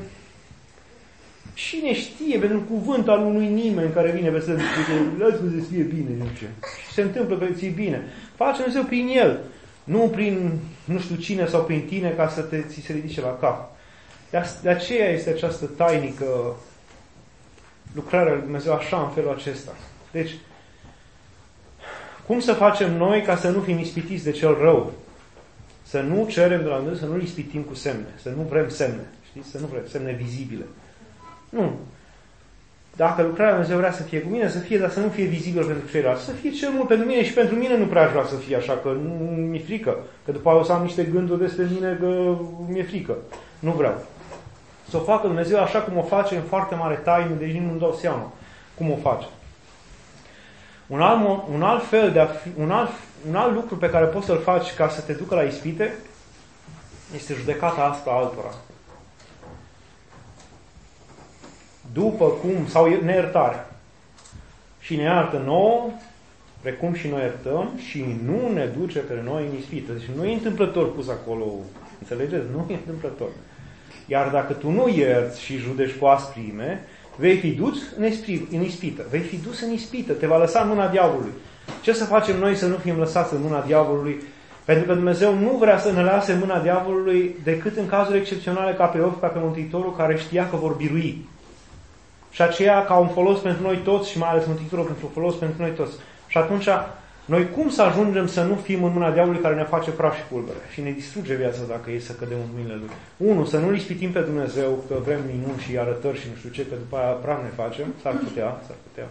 Cine știe, pentru cuvânt al unui nimeni care vine pe să zice, lasă-mă să fie bine, nu știu. Și se întâmplă că ți-e bine. Face Dumnezeu prin el, nu prin nu știu cine sau prin tine ca să te, ți se ridice la cap. De aceea este această tainică lucrare a lui Dumnezeu așa, în felul acesta. Deci, cum să facem noi ca să nu fim ispitiți de cel rău? Să nu cerem de la Dumnezeu, să nu-L ispitim cu semne. Să nu vrem semne. Știți? Să nu vrem semne vizibile. Nu. Dacă lucrarea lui Dumnezeu vrea să fie cu mine, să fie, dar să nu fie vizibil pentru ceilalți. Să fie cel mult pentru mine și pentru mine nu prea aș vrea să fie așa, că nu mi-e frică. Că după aceea o să am niște gânduri despre mine că mi-e frică. Nu vreau. Să o facă Dumnezeu așa cum o face în foarte mare taină, deci nu-mi dau seama cum o face. Un alt, un alt fel de a fi, un alt, un alt lucru pe care poți să-l faci ca să te ducă la ispite este judecata asta altora. După cum, sau neiertarea. Și ne iartă nouă, precum și noi iertăm, și nu ne duce pe noi în ispită. Deci nu e întâmplător pus acolo, înțelegeți? Nu e întâmplător. Iar dacă tu nu ierți și judeci cu asprime, vei fi dus în ispită. Vei fi dus în ispită. Te va lăsa în mâna diavolului. Ce să facem noi să nu fim lăsați în mâna diavolului? Pentru că Dumnezeu nu vrea să ne lase în mâna diavolului decât în cazuri excepționale ca pe Iov, ca pe Mântuitorul, care știa că vor birui. Și aceea ca un folos pentru noi toți și mai ales Mântuitorul pentru folos pentru noi toți. Și atunci, noi cum să ajungem să nu fim în mâna diavolului care ne face praf și pulbere și ne distruge viața dacă e să cădem în mâinile lui? Unu, să nu-L ispitim pe Dumnezeu că vrem minuni și arătări și nu știu ce, că după aia praf ne facem. S-ar putea, s-ar putea.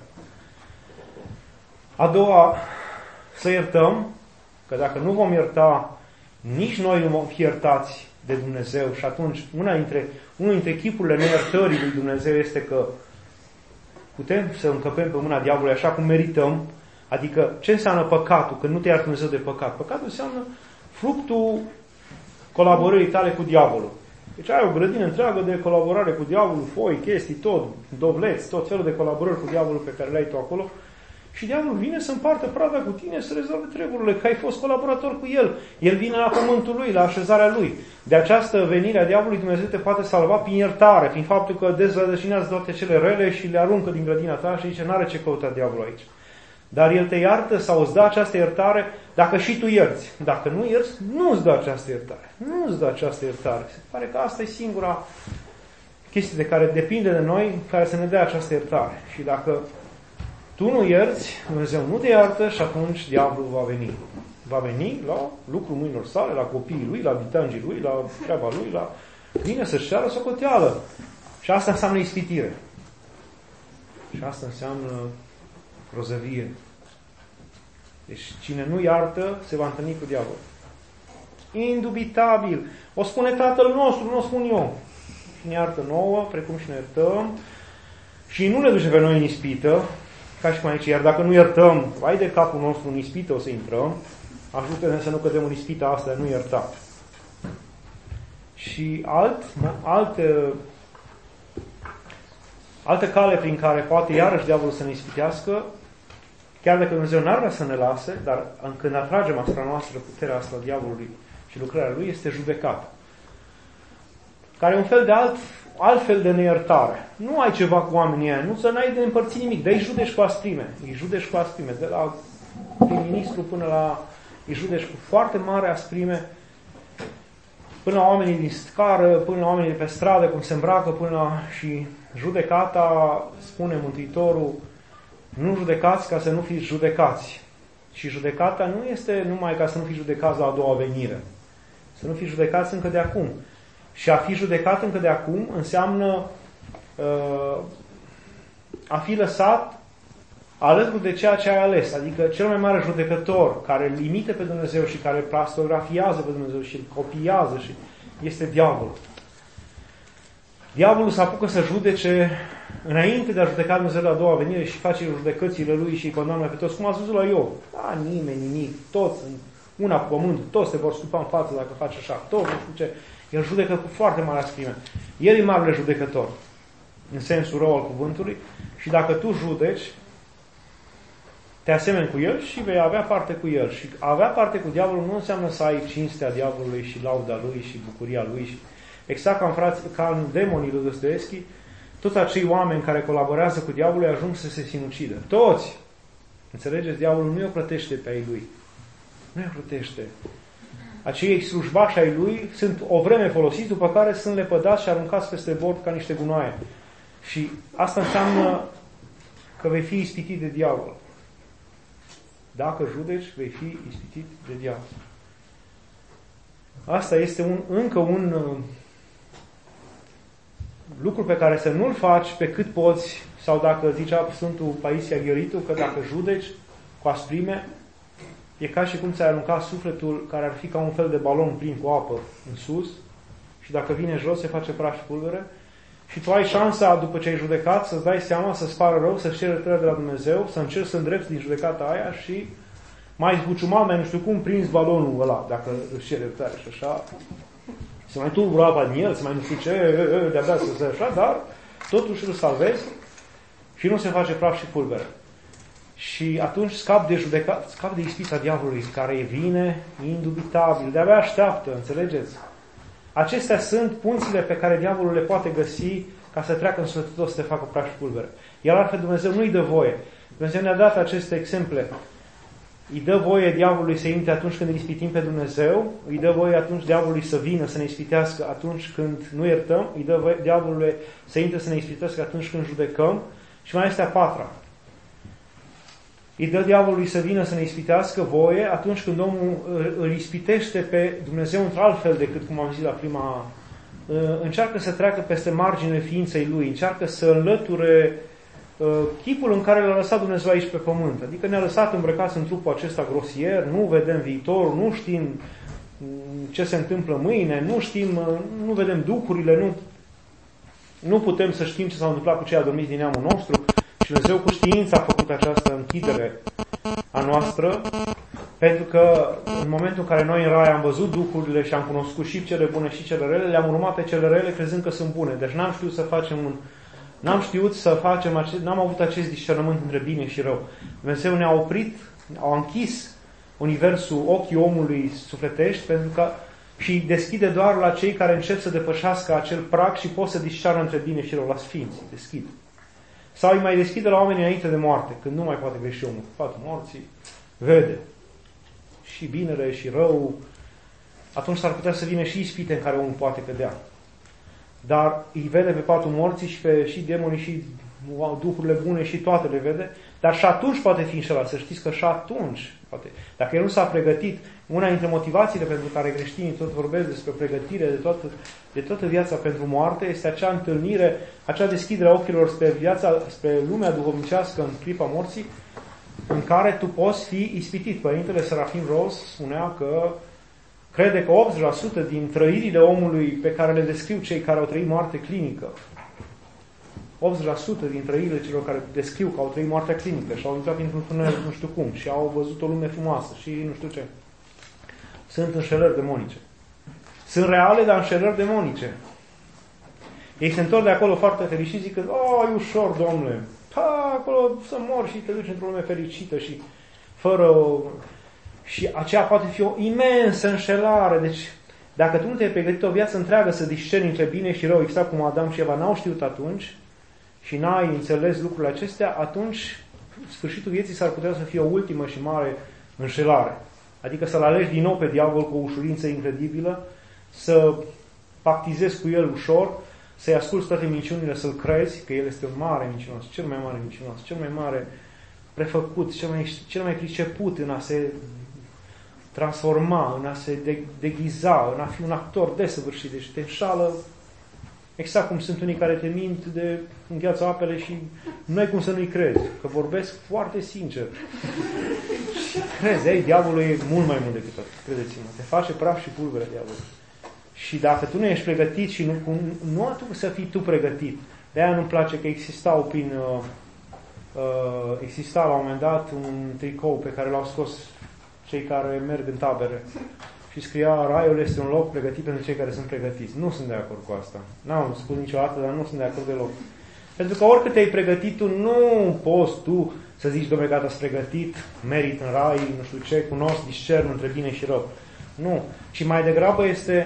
A doua, să iertăm, că dacă nu vom ierta, nici noi nu vom fi iertați de Dumnezeu. Și atunci, una dintre, unul dintre chipurile neiertării lui Dumnezeu este că putem să încăpem pe mâna diavolului așa cum merităm. Adică, ce înseamnă păcatul? Când nu te iartă Dumnezeu de păcat. Păcatul înseamnă fructul colaborării tale cu diavolul. Deci ai o grădină întreagă de colaborare cu diavolul, foi, chestii, tot, dovleți, tot felul de colaborări cu diavolul pe care le ai tu acolo. Și diavolul vine să împartă prada cu tine, să rezolve treburile, că ai fost colaborator cu el. El vine la pământul lui, la așezarea lui. De această venire a diavolului Dumnezeu te poate salva prin iertare, prin faptul că dezrădăcinează toate cele rele și le aruncă din grădina ta și zice, n-are ce căuta diavolul aici. Dar el te iartă sau îți dă această iertare dacă și tu ierți. Dacă nu ierți, nu îți dă această iertare. Nu îți dă această iertare. Se pare că asta e singura chestie de care depinde de noi, care să ne dea această iertare. Și dacă tu nu ierți, Dumnezeu nu te iartă și atunci diavolul va veni. Va veni la lucrul mâinilor sale, la copiii lui, la bitangii lui, la treaba lui, la... vine să-și ceară socoteală. Și asta înseamnă ispitire. Și asta înseamnă rozăvie. Deci cine nu iartă se va întâlni cu diavolul. Indubitabil. O spune Tatăl nostru, nu o spun eu. Și ne iartă nouă, precum și ne iertăm. Și nu ne duce pe noi în ispită, ca și cum aici, iar dacă nu iertăm, vai de capul nostru în ispită o să intrăm, ajută-ne să nu cădem în ispita asta, nu ierta. Și alt, alte, altă cale prin care poate iarăși diavolul să ne ispitească, chiar dacă Dumnezeu n-ar vrea să ne lase, dar când atragem asupra noastră puterea asta diavolului și lucrarea lui, este judecată. Care e un fel de alt, altfel de neiertare. Nu ai ceva cu oamenii ăia, nu să n-ai de împărțit nimic, dar îi judeci cu asprime. Îi judeci cu asprime, de la prim-ministru până la... îi judeci cu foarte mare asprime, până la oamenii din scară, până la oamenii de pe stradă, cum se îmbracă, până la... și judecata, spune Mântuitorul, nu judecați ca să nu fiți judecați. Și judecata nu este numai ca să nu fiți judecați la a doua venire. Să nu fiți judecați încă de acum. Și a fi judecat încă de acum înseamnă uh, a fi lăsat alături de ceea ce ai ales. Adică cel mai mare judecător care îl imite pe Dumnezeu și care plastografiază pe Dumnezeu și îl copiază și este diavolul. Diavolul se apucă să judece înainte de a judeca Dumnezeu la a doua venire și face judecățile lui și îi condamnă pe toți. Cum ați văzut la Iov. Da, nimeni, nimic, toți, una cu pământul, toți te vor scupa în față dacă faci așa, toți, nu știu ce. El judecă cu foarte mare asprime. El e marele judecător, în sensul rău al cuvântului, și dacă tu judeci, te asemeni cu el și vei avea parte cu el. Și a avea parte cu diavolul nu înseamnă să ai cinstea diavolului și lauda lui și bucuria lui. Și exact ca în, frați, ca în demonii lui Dostoevski, toți acei oameni care colaborează cu diavolul ajung să se sinucidă. Toți! Înțelegeți? Diavolul nu i-o plătește pe ai lui. Nu i-o plătește. Acei slujbași ai lui sunt o vreme folosiți, după care sunt lepădați și aruncați peste bord ca niște gunoaie. Și asta înseamnă că vei fi ispitit de diavol. Dacă judeci, vei fi ispitit de diavol. Asta este un, încă un uh, lucru pe care să nu-l faci pe cât poți, sau dacă zicea Sfântul Paisia Ghioritu, că dacă judeci cu asprime, e ca și cum ți-ai aruncat sufletul care ar fi ca un fel de balon plin cu apă în sus și dacă vine jos se face praf și pulbere și tu ai șansa, după ce ai judecat, să-ți dai seama, să-ți pară rău, să-ți ceri iertare de la Dumnezeu, să încerci să îndrepți din judecata aia și mai zbuciumat, mai nu știu cum, prinzi balonul ăla, dacă își ceri iertare și așa. Se mai tulbură apa din el, se mai nu știu ce, de-abia să se așa, dar totuși îl salvezi și nu se face praf și pulbere. Și atunci scap de judecat, scap de ispita diavolului care vine indubitabil, de-abia așteaptă, înțelegeți? Acestea sunt punțile pe care diavolul le poate găsi ca să treacă în sufletul tău să te facă praf și pulbere. Iar altfel Dumnezeu nu-i dă voie. Dumnezeu ne-a dat aceste exemple. Îi dă voie diavolului să intre atunci când îl ispitim pe Dumnezeu, îi dă voie atunci diavolului să vină să ne ispitească atunci când nu iertăm, îi dă voie diavolului să intre să ne ispitească atunci când judecăm și mai este a patra. Îi dă diavolului să vină să ne ispitească voie atunci când omul îl ispitește pe Dumnezeu într-alt fel decât cum am zis la prima. Încearcă să treacă peste marginile ființei lui, încearcă să înlăture chipul în care l-a lăsat Dumnezeu aici pe pământ. Adică ne-a lăsat îmbrăcați în trupul acesta grosier, nu vedem viitorul, nu știm ce se întâmplă mâine, nu știm, nu vedem duhurile, nu, nu putem să știm ce s-a întâmplat cu cei adormiți din neamul nostru. Și Dumnezeu cu știință a făcut această închidere a noastră, pentru că în momentul în care noi în rai am văzut duhurile și am cunoscut și cele bune și cele rele, le-am urmat pe cele rele crezând că sunt bune. Deci n-am știut să facem un, N-am știut să facem acest, n-am avut acest discernământ între bine și rău. Dumnezeu ne-a oprit, a închis universul, ochii omului sufletești, pentru că și deschide doar la cei care încep să depășească acel prag și pot să discearnă între bine și rău, la sfinți, deschid. Sau îi mai deschide la oamenii înainte de moarte, când nu mai poate greși omul. Fatul morții, vede și binele și rău, atunci s-ar putea să vină și ispite în care omul poate cădea. Dar îi vede pe patul morții și pe și demonii și duhurile bune și toate le vede, dar și atunci poate fi înșelat. Să știți că și atunci poate. Dacă el nu s-a pregătit, una dintre motivațiile pentru care creștinii tot vorbesc despre pregătire de toată, de toată viața pentru moarte, este acea întâlnire, acea deschidere a ochilor spre viața, spre lumea duhovnicească în clipa morții, în care tu poți fi ispitit. Părintele Serafim Ros spunea că crede că optzeci la sută din trăirile omului pe care le descriu cei care au trăit moarte clinică, optzeci la sută din trăirile celor care descriu că au trăit moartea clinică și au intrat într-un tunel nu știu cum și au văzut o lume frumoasă și nu știu ce, sunt înșelări demonice. Sunt reale, dar înșelări demonice. Ei se întorc de acolo foarte fericiți, zic că, oh, e ușor, domnule, ha, acolo să mor și te duci într-o lume fericită și fără o... Și aceea poate fi o imensă înșelare. Deci, dacă tu nu te-ai pregătit o viață întreagă să discerni între bine și rău, exact cum Adam și Eva n-au știut atunci, și n-ai înțeles lucrurile acestea, atunci sfârșitul vieții s-ar putea să fie o ultimă și mare înșelare. Adică să-l alegi din nou pe diavol cu o ușurință incredibilă, să pactizezi cu el ușor, să-i asculți toate minciunile, să-l crezi, că el este un mare minciunos, cel mai mare minciunos, cel mai mare prefăcut, cel mai, cel mai priceput în a se transforma, în a se de, deghiza, în a fi un actor desăvârșit. Deci te înșală exact cum sunt unii care te mint de îngheață apele și nu ai cum să nu-i crezi, că vorbesc foarte sincer. Și crezi, ei, diavolul e mult mai mult decât atât, credeți-mă. Te face praf și pulbere diavolul. Și dacă tu nu ești pregătit și nu, nu atunci să fii tu pregătit. De-aia nu-mi place că existau prin, uh, uh, exista la un moment dat un tricou pe care l-au scos cei care merg în tabere. Și scria, raiul este un loc pregătit pentru cei care sunt pregătiți. Nu sunt de acord cu asta. N-am spus niciodată, dar nu sunt de acord deloc. Pentru că oricât te-ai pregătit, tu nu poți tu să zici, dom'le, gata, sunt pregătit, merit în rai, nu știu ce, cunosc, discern între bine și rău. Nu. Și mai degrabă este,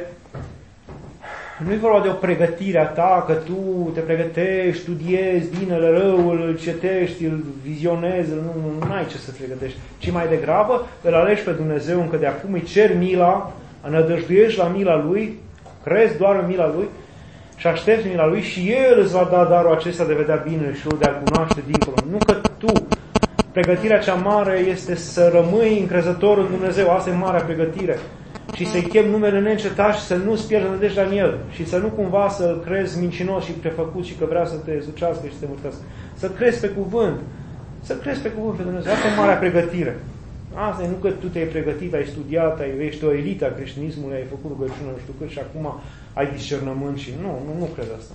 nu e vorba de o pregătire a ta, că tu te pregătești, studiezi binele, răul, îl cetești, îl vizionezi, nu, nu, nu ai ce să pregătești. Ci mai degrabă îl alegi pe Dumnezeu încă de acum, îi ceri mila, nădăjduiești la mila Lui, crezi doar în mila Lui și aștepți mila Lui și El îți va da darul acesta de vedea bine și de a cunoaște dincolo. Nu că tu, pregătirea cea mare este să rămâi încrezător în Dumnezeu, asta e marea pregătire. Și să-i chem numele neîncetat și să nu-ți pierzi nădejdea în el. Și să nu cumva să crezi mincinos și prefăcut și că vrea să te zucească și să te mărtească. Să crezi pe cuvânt. Să crezi pe cuvânt pe Dumnezeu. Asta e marea pregătire. Asta e nu că tu te-ai pregătit, ai studiat, ai, ești o elită a creștinismului, ai făcut rugăciune, nu știu cât, și acum ai discernământ și nu, nu, nu cred asta.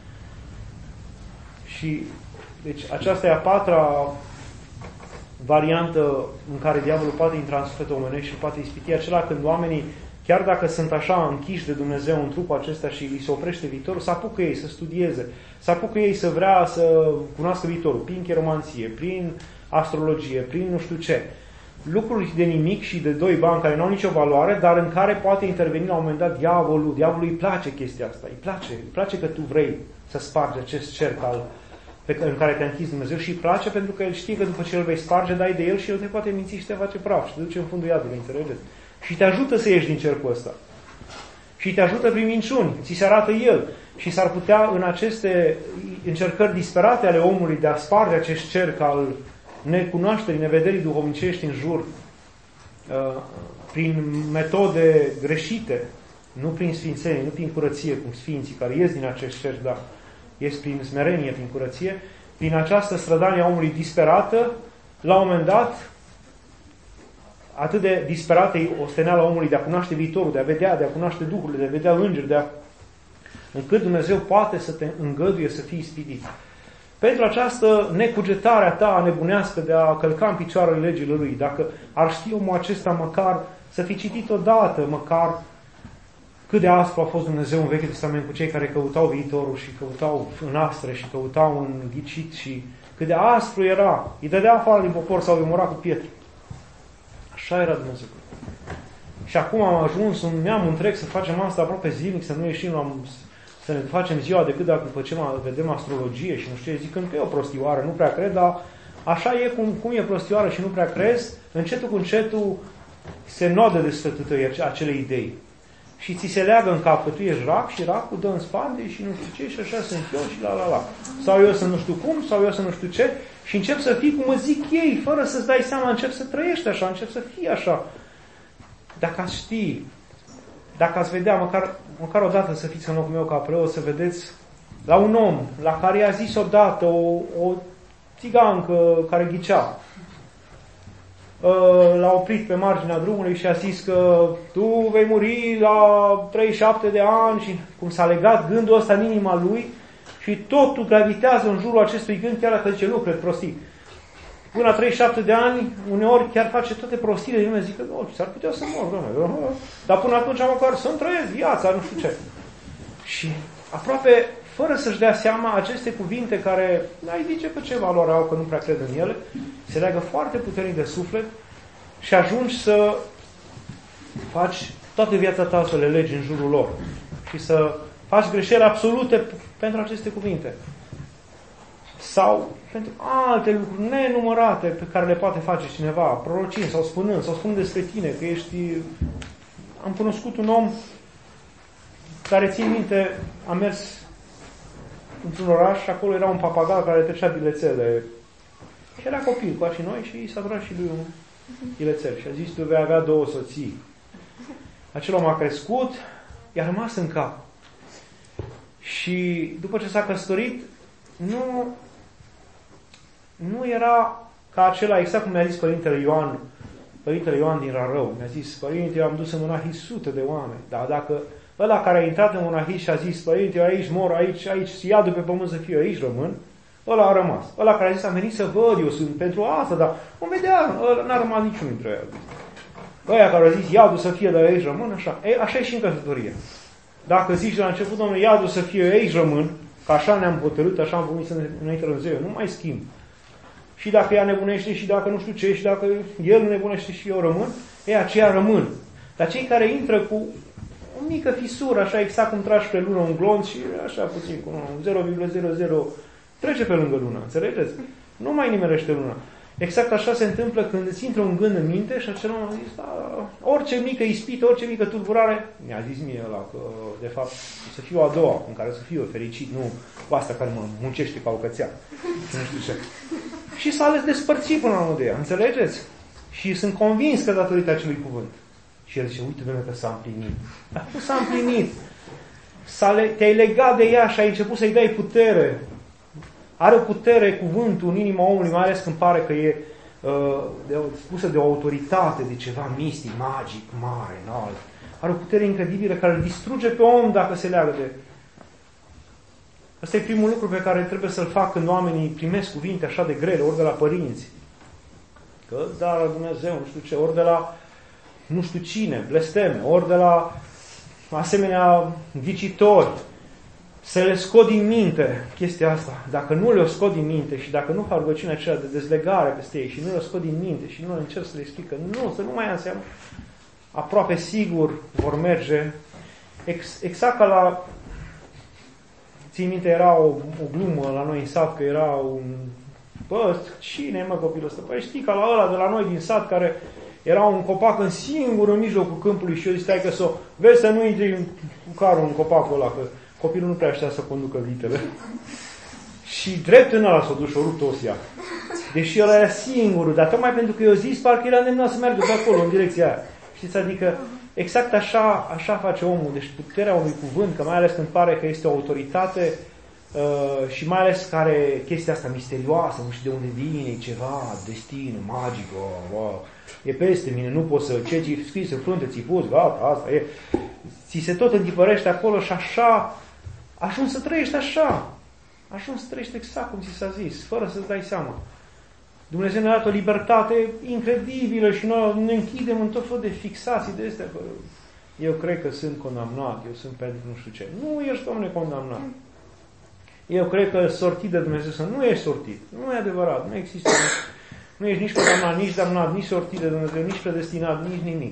Și, deci, aceasta e a patra variantă în care diavolul poate intra în sufletul omenesc și poate ispiti acela când oamenii, chiar dacă sunt așa închiși de Dumnezeu în trupul acesta și îi se oprește viitorul, să apucă ei să studieze, să apucă ei să vrea să cunoască viitorul, prin chiromanție, prin astrologie, prin nu știu ce. Lucruri de nimic și de doi bani care nu au nicio valoare, dar în care poate interveni la un moment dat diavolul. Diavolului îi place chestia asta, îi place, îi place că tu vrei să spargi acest cerc al în care te-a închis Dumnezeu și îi place pentru că el știe că după ce îl vei sparge, dai de el și el te poate minți și te face praf și te duce în fundul iadului, înțelegeți? Și te ajută să ieși din cercul ăsta. Și te ajută prin minciuni, ți se arată el. Și s-ar putea în aceste încercări disperate ale omului de a sparge acest cerc al necunoașterii, nevederii duhovnicești în jur, prin metode greșite, nu prin sfințenie, nu prin curăție, cum sfinții care ies din acest cerc, dar ies prin smerenie, prin curăție, prin această strădanie a omului disperată, la un moment dat, atât de disperată e osteneala omului de a cunoaște viitorul, de a vedea, de a cunoaște duhurile, de a vedea îngeri, de a... încât Dumnezeu poate să te îngăduie să fii ispitit. Pentru această necugetare a ta nebunească de a călca în picioarele legile Lui, dacă ar ști omul acesta măcar să fi citit odată, măcar cât de aspru a fost Dumnezeu în Vechiul Testament cu cei care căutau viitorul și căutau în astre și căutau în ghicit și cât de aspru era. Îi dădea afară din popor sau îi mura cu pietre. Așa era Dumnezeu. Și acum am ajuns un neam întreg să facem asta aproape zilnic, să nu ieșim la, să ne facem ziua decât dacă după ce vedem astrologie și nu știu, zicând că e o prostioară, nu prea cred, dar așa e cum, cum e prostioară și nu prea crezi, încetul cu încetul se nodă de sfătătăi acele idei. Și ți se leagă în cap că tu ești rac și racul dă în spate și nu știu ce și așa sunt eu și la la la. Sau eu să nu știu cum, sau eu să nu știu ce și încep să fii cum îți zic ei, fără să-ți dai seama, încep să trăiești așa, încep să fii așa. Dacă ați ști, dacă ați vedea, măcar, măcar odată să fiți în locul meu ca preot, să vedeți la un om la care i-a zis odată o, o țigancă care ghicea, l-a oprit pe marginea drumului și a zis că tu vei muri la treizeci și șapte de ani și cum s-a legat gândul ăsta în inima lui și totul gravitează în jurul acestui gând, chiar dacă zice, nu cred, prostii. Până la treizeci și șapte de ani, uneori chiar face toate prostiile din lume, zic că oh, s-ar putea să mor, doamne, dar până atunci măcar să-mi trăiesc viața, nu știu ce. Și aproape, fără să-și dea seama, aceste cuvinte care, ai zice că ce valoare au, că nu prea cred în ele, se leagă foarte puternic de suflet și ajungi să faci toată viața ta să le legi în jurul lor și să faci greșeli absolute pentru aceste cuvinte. Sau pentru alte lucruri nenumărate pe care le poate face cineva, prorocind sau spunând, sau spun despre tine, că ești... Am cunoscut un om care, țin minte, a mers într-un oraș și acolo era un papagal care trecea bilețele. Și era copil, ca și noi, și s-a durat și lui un bilețel. Și a zis, tu vei avea două soții. Acel om a crescut, i-a rămas în cap. Și după ce s-a căsătorit, nu, nu era ca acela, exact cum mi-a zis Părintele Ioan, Părintele Ioan din Rarău. Mi-a zis, Părinte, eu am dus în monahii sute de oameni, dar dacă ăla care a intrat în monahii și a zis, Părinte, eu aici mor, aici, aici, iadul pe pământ să fie, aici rămân, ăla a rămas. Ăla care a zis, am venit să văd, eu sunt pentru asta, dar vom vedea, ăla n-a rămas niciunul dintre ei. Ăia care au zis, iadul să fie, dar aici rămân, așa. E, așa e și în căsătorie. Dacă zici la început, domnule, iadul să fie, aici rămân, că așa ne-am hotărât, așa am venit să ne intrăm în Dumnezeu, nu mai schimb. Și dacă ea nebunește, și dacă nu știu ce, și dacă el nebunește și eu rămân, ei aceia rămân. Dar cei care intră cu o mică fisură, așa exact cum tragi pe lună un glonț și așa puțin, cu zero virgulă zero zero, trece pe lângă lună, înțelegeți? Nu mai nimerește luna. Exact așa se întâmplă când îți intră un gând în minte și acela a zis, da, orice mică ispită, orice mică tulburare, mi-a zis mie ăla că, de fapt, să fiu a doua, în care să fiu fericit, nu cu asta care mă muncește ca o cățea. Nu știu ce. Și s-a ales despărțit până la urmă de ea, înțelegeți? Și sunt convins că datorită acelui cuvânt. Și el zice, uite, Doamne, că s-a împlinit. Dar nu s-a împlinit. S-a le- te-ai legat de ea și ai început să-i dai putere. Are o putere cuvântul în inima omului, mai ales când pare că e uh, de, spusă de o autoritate, de ceva mistic, magic, mare, înalt. Are o putere incredibilă care îl distruge pe om dacă se leagă de... Asta e primul lucru pe care trebuie să-l fac când oamenii primesc cuvinte așa de grele, ori de la părinți. Că da, la Dumnezeu, nu știu ce, ori de la nu știu cine, blesteme, ori de la asemenea ghicitori. Să le scot din minte chestia asta. Dacă nu le scot din minte și dacă nu fac rugăciunea aceea de dezlegare peste ei și nu le scot din minte și nu le încerc să le explic că nu, să nu mai ia în seamă, aproape sigur vor merge ex, exact ca la... Țin minte, era o, o glumă la noi în sat, că era un... Bă, cine e mă copilul ăsta? Păi știi, ca la ăla de la noi din sat, care era un copac în singur în mijlocul câmpului și eu zic, stai că s-o... Vezi să nu intri cu carul în copacul ăla, că copilul nu prea știa să conducă vitele. Și drept în ăla s-o duși, o rupt os ea. Deși ăla era singurul, dar tocmai pentru că eu zis, parcă era îndemnat să meargă pe acolo, în direcția aia. Știți, adică exact așa, așa face omul. Deci puterea unui cuvânt, că mai ales când pare că este o autoritate uh, și mai ales care chestia asta misterioasă, nu știu de unde vine, ceva, destin, magic, oh, wow, e peste mine, nu pot să, ce ți-i scris în frunte, ți-i pus, gata, asta e. Ți se tot întipărește acolo și așa, ajungi să trăiești așa. Ajungi să trăiești exact cum ți s-a zis, fără să-ți dai seama. Dumnezeu ne-a dat o libertate incredibilă și noi ne închidem în tot felul de fixații de astea. eu cred că sunt condamnat, eu sunt pentru nu știu ce. Nu ești, Dom'le, condamnat. Eu cred că sortit de Dumnezeu, să nu ești sortit. Nu e adevărat, nu există. Nu ești nici condamnat, nici damnat, nici sortit de Dumnezeu, nici predestinat, nici nimic.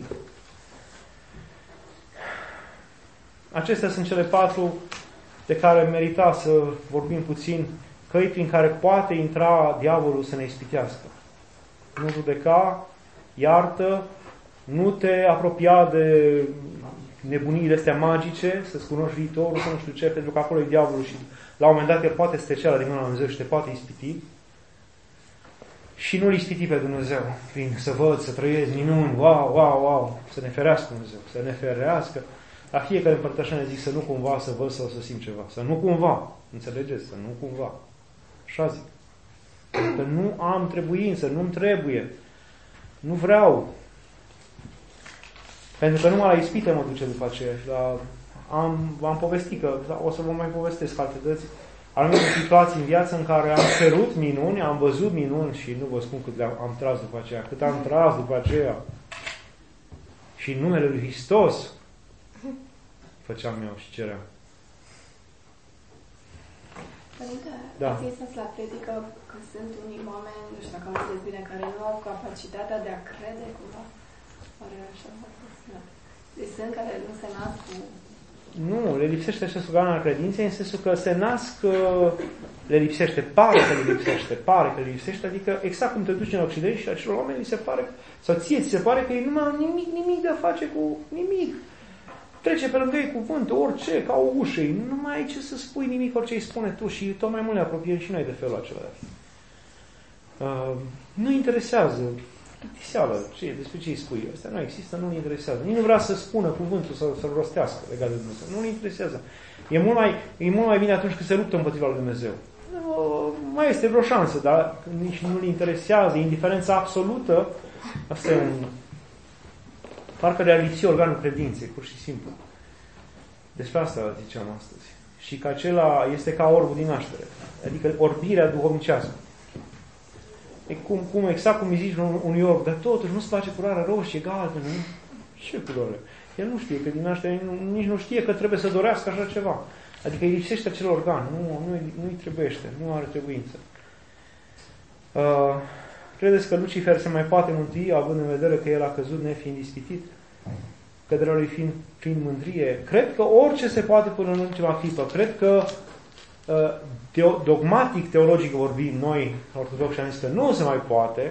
Acestea sunt cele patru de care merita să vorbim puțin, căi prin care poate intra diavolul să ne ispitească. Nu judeca, iartă, nu te apropia de nebuniile astea magice, să-ți cunoști viitorul, să nu știu ce, pentru că acolo e diavolul și la un moment dat el poate să te ceară din mâna lui Dumnezeu și te poate ispiti. Și nu-L ispiti pe Dumnezeu prin să văd, să trăiesc minuni, wow, wow, wow, să ne ferească Dumnezeu, să ne ferească. La fiecare împărtășanie zic să nu cumva să văd sau să simt ceva. Să nu cumva, înțelegeți? Să nu cumva. Așa zic. Pentru că nu am trebuință, nu-mi trebuie. Nu vreau. Pentru că numai la ispită mă duce după aceea. La, am, v-am povestit că, o să vă mai povestesc alte dăți, anumite situații în viață în care am cerut minuni, am văzut minuni și nu vă spun cât am tras după aceea, cât am tras după aceea. Și în numele Lui Hristos făceam eu și ceream. Părinte, da. ați zis la predică că sunt unii oameni, nu știu dacă am înțeles bine, care nu au capacitatea de a crede cumva. Oare așa? Da. Deci sunt care nu se nasc cu... Nu, le lipsește acest organ al credinței, în sensul că se nasc, le lipsește, pare că le lipsește, pare că le lipsește, adică exact cum te duci în Occident și acelor oameni li se pare, sau ție ți se pare că ei nu au nimic, nimic de a face cu nimic. Trece pe lângă ei cuvântul, orice, ca o ușă, nu mai ai ce să spui nimic, orice îi spune tu și tot mai mult ne apropiem și noi de felul acela. Uh, nu interesează, plictiseală, ce, despre ce îi spui, asta nu există, nu-l interesează. Nici nu vrea să spună cuvântul sau să-l rostească legat de Dumnezeu, nu-l interesează. E mult, mai, e mult mai bine atunci când se luptă împotriva lui Dumnezeu. Uh, mai este vreo șansă, dar nici nu-l interesează, indiferența absolută, asta e un... Parcă le-a lipsi organul credinței, pur și simplu. Despre asta ziceam astăzi. Și că acela este ca orbul din naștere. Adică orbirea duhovnicească. E cum, cum, exact cum îi zici unui orb, dar totuși nu-ți place culoarea roșie, galbenă, nu? Ce culoare? El nu știe că din naștere nici nu știe că trebuie să dorească așa ceva. Adică îi lipsește acel organ. Nu, nu, nu-i trebuiește. Nu are trebuință. Uh, Credeți că Lucifer se mai poate mântui, având în vedere că el a căzut nefiind ispitit? Căderea lui fiind, fiind mândrie? Cred că orice se poate până în ultima clipă. Cred că teo, dogmatic, teologic vorbind, noi, ortodoxi, am zis că nu se mai poate,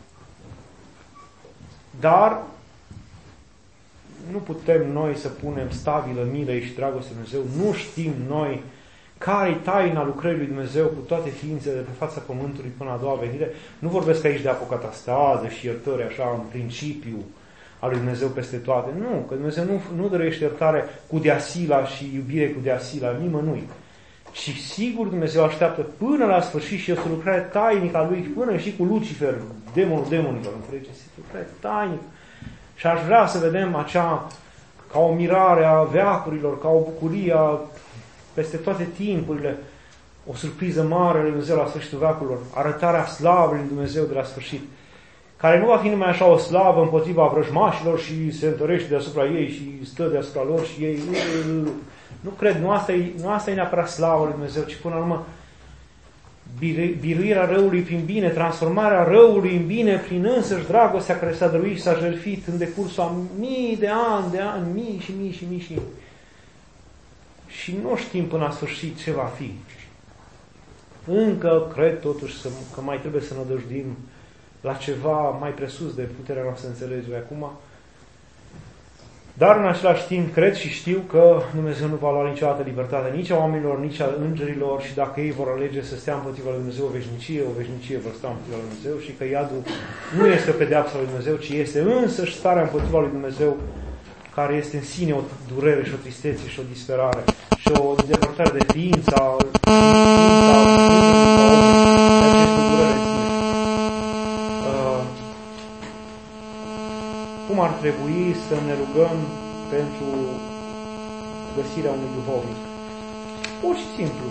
dar nu putem noi să punem stabilă milă și dragoste Dumnezeu. Nu știm noi care-i taina lucrării lui Dumnezeu cu toate ființele de pe fața pământului până a doua venire. Nu vorbesc aici de apocatastază și iertări așa în principiu al lui Dumnezeu peste toate. Nu, că Dumnezeu nu, nu dăruiește iertare cu deasila și iubire cu deasila nimănui. Și sigur Dumnezeu așteaptă până la sfârșit și este o lucrare tainică a lui, până și cu Lucifer, demonul demonilor, înțelegeți? Este o lucrare tainică. Și aș vrea să vedem acea, ca o mirare a veacurilor, ca o bucurie a peste toate timpurile, o surpriză mare lui Dumnezeu la sfârșitul veacurilor, arătarea slavei lui Dumnezeu de la sfârșit, care nu va fi numai așa o slavă împotriva vrăjmașilor și se întărește deasupra ei și stă deasupra lor și ei... Nu cred, nu asta e, nu asta e neapărat slavă lui Dumnezeu, ci până la urmă biruirea răului prin bine, transformarea răului în bine prin însăși dragostea care s-a dăruit și s-a jertfit în decursul a mii de ani, de ani, mii și mii și mii și mii. Și nu știm până la sfârșit ce va fi. Încă cred totuși că mai trebuie să ne nădăjduim la ceva mai presus de puterea noastră înțelegere acum. Dar în același timp cred și știu că Dumnezeu nu va lua niciodată libertatea nici a oamenilor, nici a îngerilor și dacă ei vor alege să stea împotriva lui Dumnezeu o veșnicie, o veșnicie vor sta împotriva lui Dumnezeu și că iadul nu este o pedeapsă lui Dumnezeu, ci este însăși starea împotriva lui Dumnezeu care este în sine o durere și o tristețe și o disperare și o depărtare de ființa, ființa, aceste durere în sine. Uh, cum ar trebui să ne rugăm pentru găsirea unui duhovnic? Pur și simplu.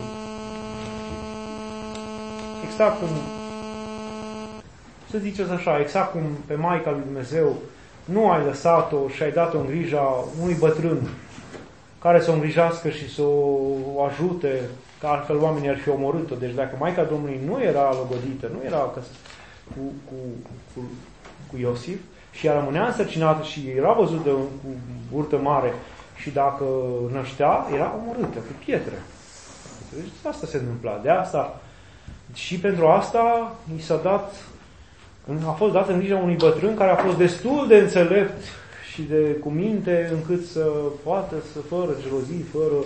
Exact cum, să ziceți așa, exact cum pe Maica lui Dumnezeu nu ai lăsat-o și ai dat-o în grija unui bătrân care să o îngrijească și să o ajute, că altfel oamenii ar fi omorât-o. Deci dacă Maica Domnului nu era logodită, nu era cu, cu, cu, cu Iosif și ea rămânea însărcinată și era văzută cu burtă mare și dacă năștea, era omorâtă cu pietre. Deci asta se întâmpla. De asta și pentru asta i s-a dat, a fost dat în grija unui bătrân care a fost destul de înțelept și de cu minte încât să poată să, fără gelozii, fără,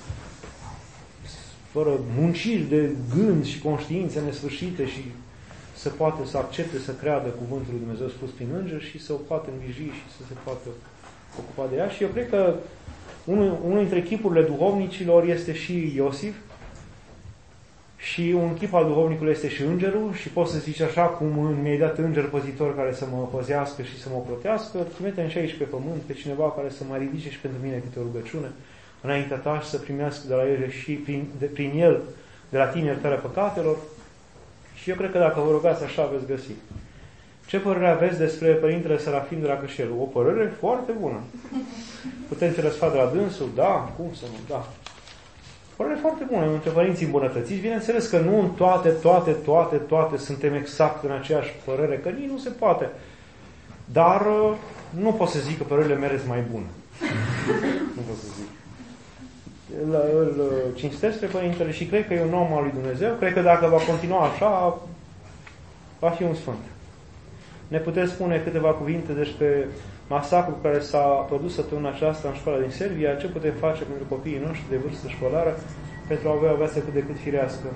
fără munciri de gând și conștiințe nesfârșite și să poată să accepte, să creadă cuvântul lui Dumnezeu spus prin înger și să o poată îngriji și să se poată ocupa de ea. Și eu cred că unul, unul dintre chipurile duhovnicilor este și Iosif și un chip al duhovnicului este și îngerul și pot să zici așa cum în mi-ai dat înger păzitor care să mă păzească și să mă protească, trimite-mi și aici pe pământ pe cineva care să mă ridice și pentru mine câte o rugăciune înaintea ta și să primească de la el și prin, de, prin el de la tine iertarea păcatelor. Și eu cred că dacă vă rugați așa veți găsi. Ce părere aveți despre Părintele Serafim de la Cășelu? O părere foarte bună. Putem fi răsfat de la dânsul? Da, cum să nu? Da. Părere foarte bună, între părinții îmbunătățiți. Bineînțeles că nu în toate, toate, toate, toate suntem exact în aceeași părere, că nici nu se poate. Dar nu pot să zic că părerile mele sunt mai bune. Nu pot să zic. Îl, îl cinstesc pe Părintele și cred că e un om al lui Dumnezeu. Cred că dacă va continua așa, va fi un sfânt. Ne puteți spune câteva cuvinte despre masacrul care s-a produs săptămâna aceasta în școala din Serbia, ce putem face pentru copiii noștri de vârstă școlară pentru a avea o viață cât de cât firească.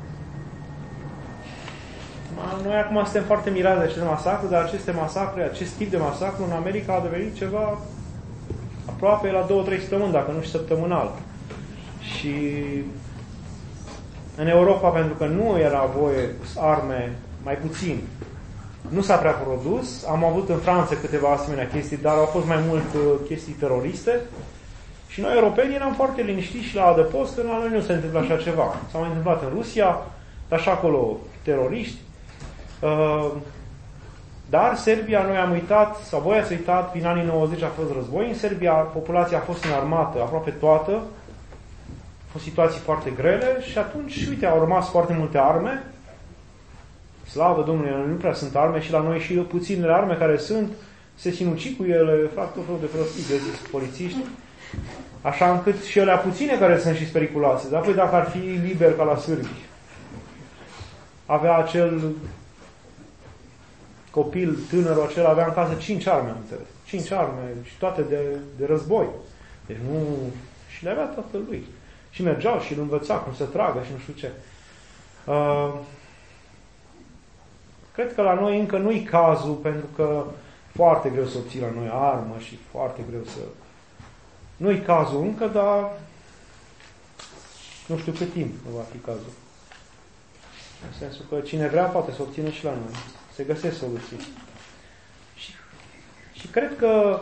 Noi acum suntem foarte mirați de aceste masacre, dar aceste masacre, acest tip de masacru în America a devenit ceva aproape la două, trei săptămâni, dacă nu și săptămânal. Și în Europa, pentru că nu era voie arme, mai puțin, nu s-a prea produs. Am avut în Franța câteva asemenea chestii, dar au fost mai mult uh, chestii teroriste. Și noi, europenii, eram foarte liniștiți și la adăpost, că la noi nu se întâmplă așa ceva. S-a mai întâmplat în Rusia, dar și acolo teroriști. Uh, dar Serbia, noi am uitat, sau voi ați uitat, prin anii nouăzeci a fost război în Serbia, populația a fost înarmată aproape toată, au fost situații foarte grele și atunci, uite, au rămas foarte multe arme. Slavă Domnului, nu prea sunt arme și la noi și puținele arme care sunt, se sinuci cu ele, fac tot felul de prostii, de zis, polițiști, așa încât și ele puține care sunt și periculoase. Dar păi dacă ar fi liber ca la sârbi, avea acel copil, tânărul acela, avea în casă cinci arme, am înțeles. Cinci arme și toate de, de război. Deci nu... Și le avea tatăl lui. Și mergeau și îl învăța cum să tragă și nu știu ce. Uh, Cred că la noi încă nu-i cazul, pentru că foarte greu să obții la noi armă și foarte greu să... Nu-i cazul încă, dar nu știu cât timp nu va fi cazul. În sensul că cine vrea poate să obțină și la noi. Se găsesc soluții. Și, și cred că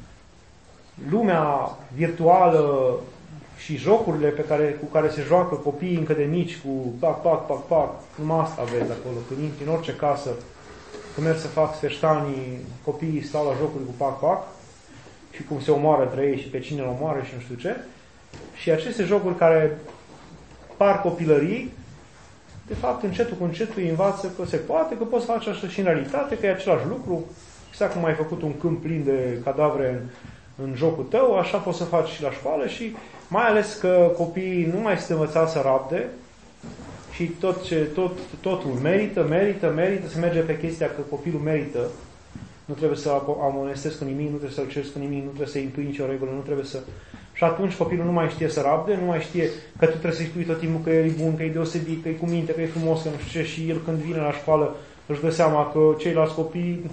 lumea virtuală și jocurile pe care, cu care se joacă copiii încă de mici, cu pac, pac, pac, pac, numai asta vezi acolo. Când intri în orice casă, când mergi să fac sfeștanii, copiii stau la jocuri cu pac, pac, și cum se omoară între ei și pe cine îl omoară și nu știu ce. Și aceste jocuri care par copilării, de fapt, încetul cu încetul îi învață că se poate, că poți face așa și în realitate, că e același lucru. Exact cum ai făcut un câmp plin de cadavre în, în jocul tău, așa poți să faci și la școală și mai ales că copiii nu mai sunt învățați să rabde și tot ce, tot, totul merită, merită, merită, se merge pe chestia că copilul merită. Nu trebuie să amonestezi cu nimic, nu trebuie să-l ceri cu nimic, nu trebuie să impui nicio regulă, nu trebuie să... Și atunci copilul nu mai știe să rabde, nu mai știe că tu trebuie să-i spui tot timpul că e bun, că e deosebit, că e cu minte, că e frumos, că nu știu ce, și el când vine la școală își dă seama că ceilalți copii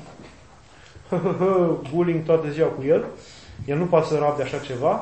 bullying toată ziua cu el. El nu poate să rabde așa ceva.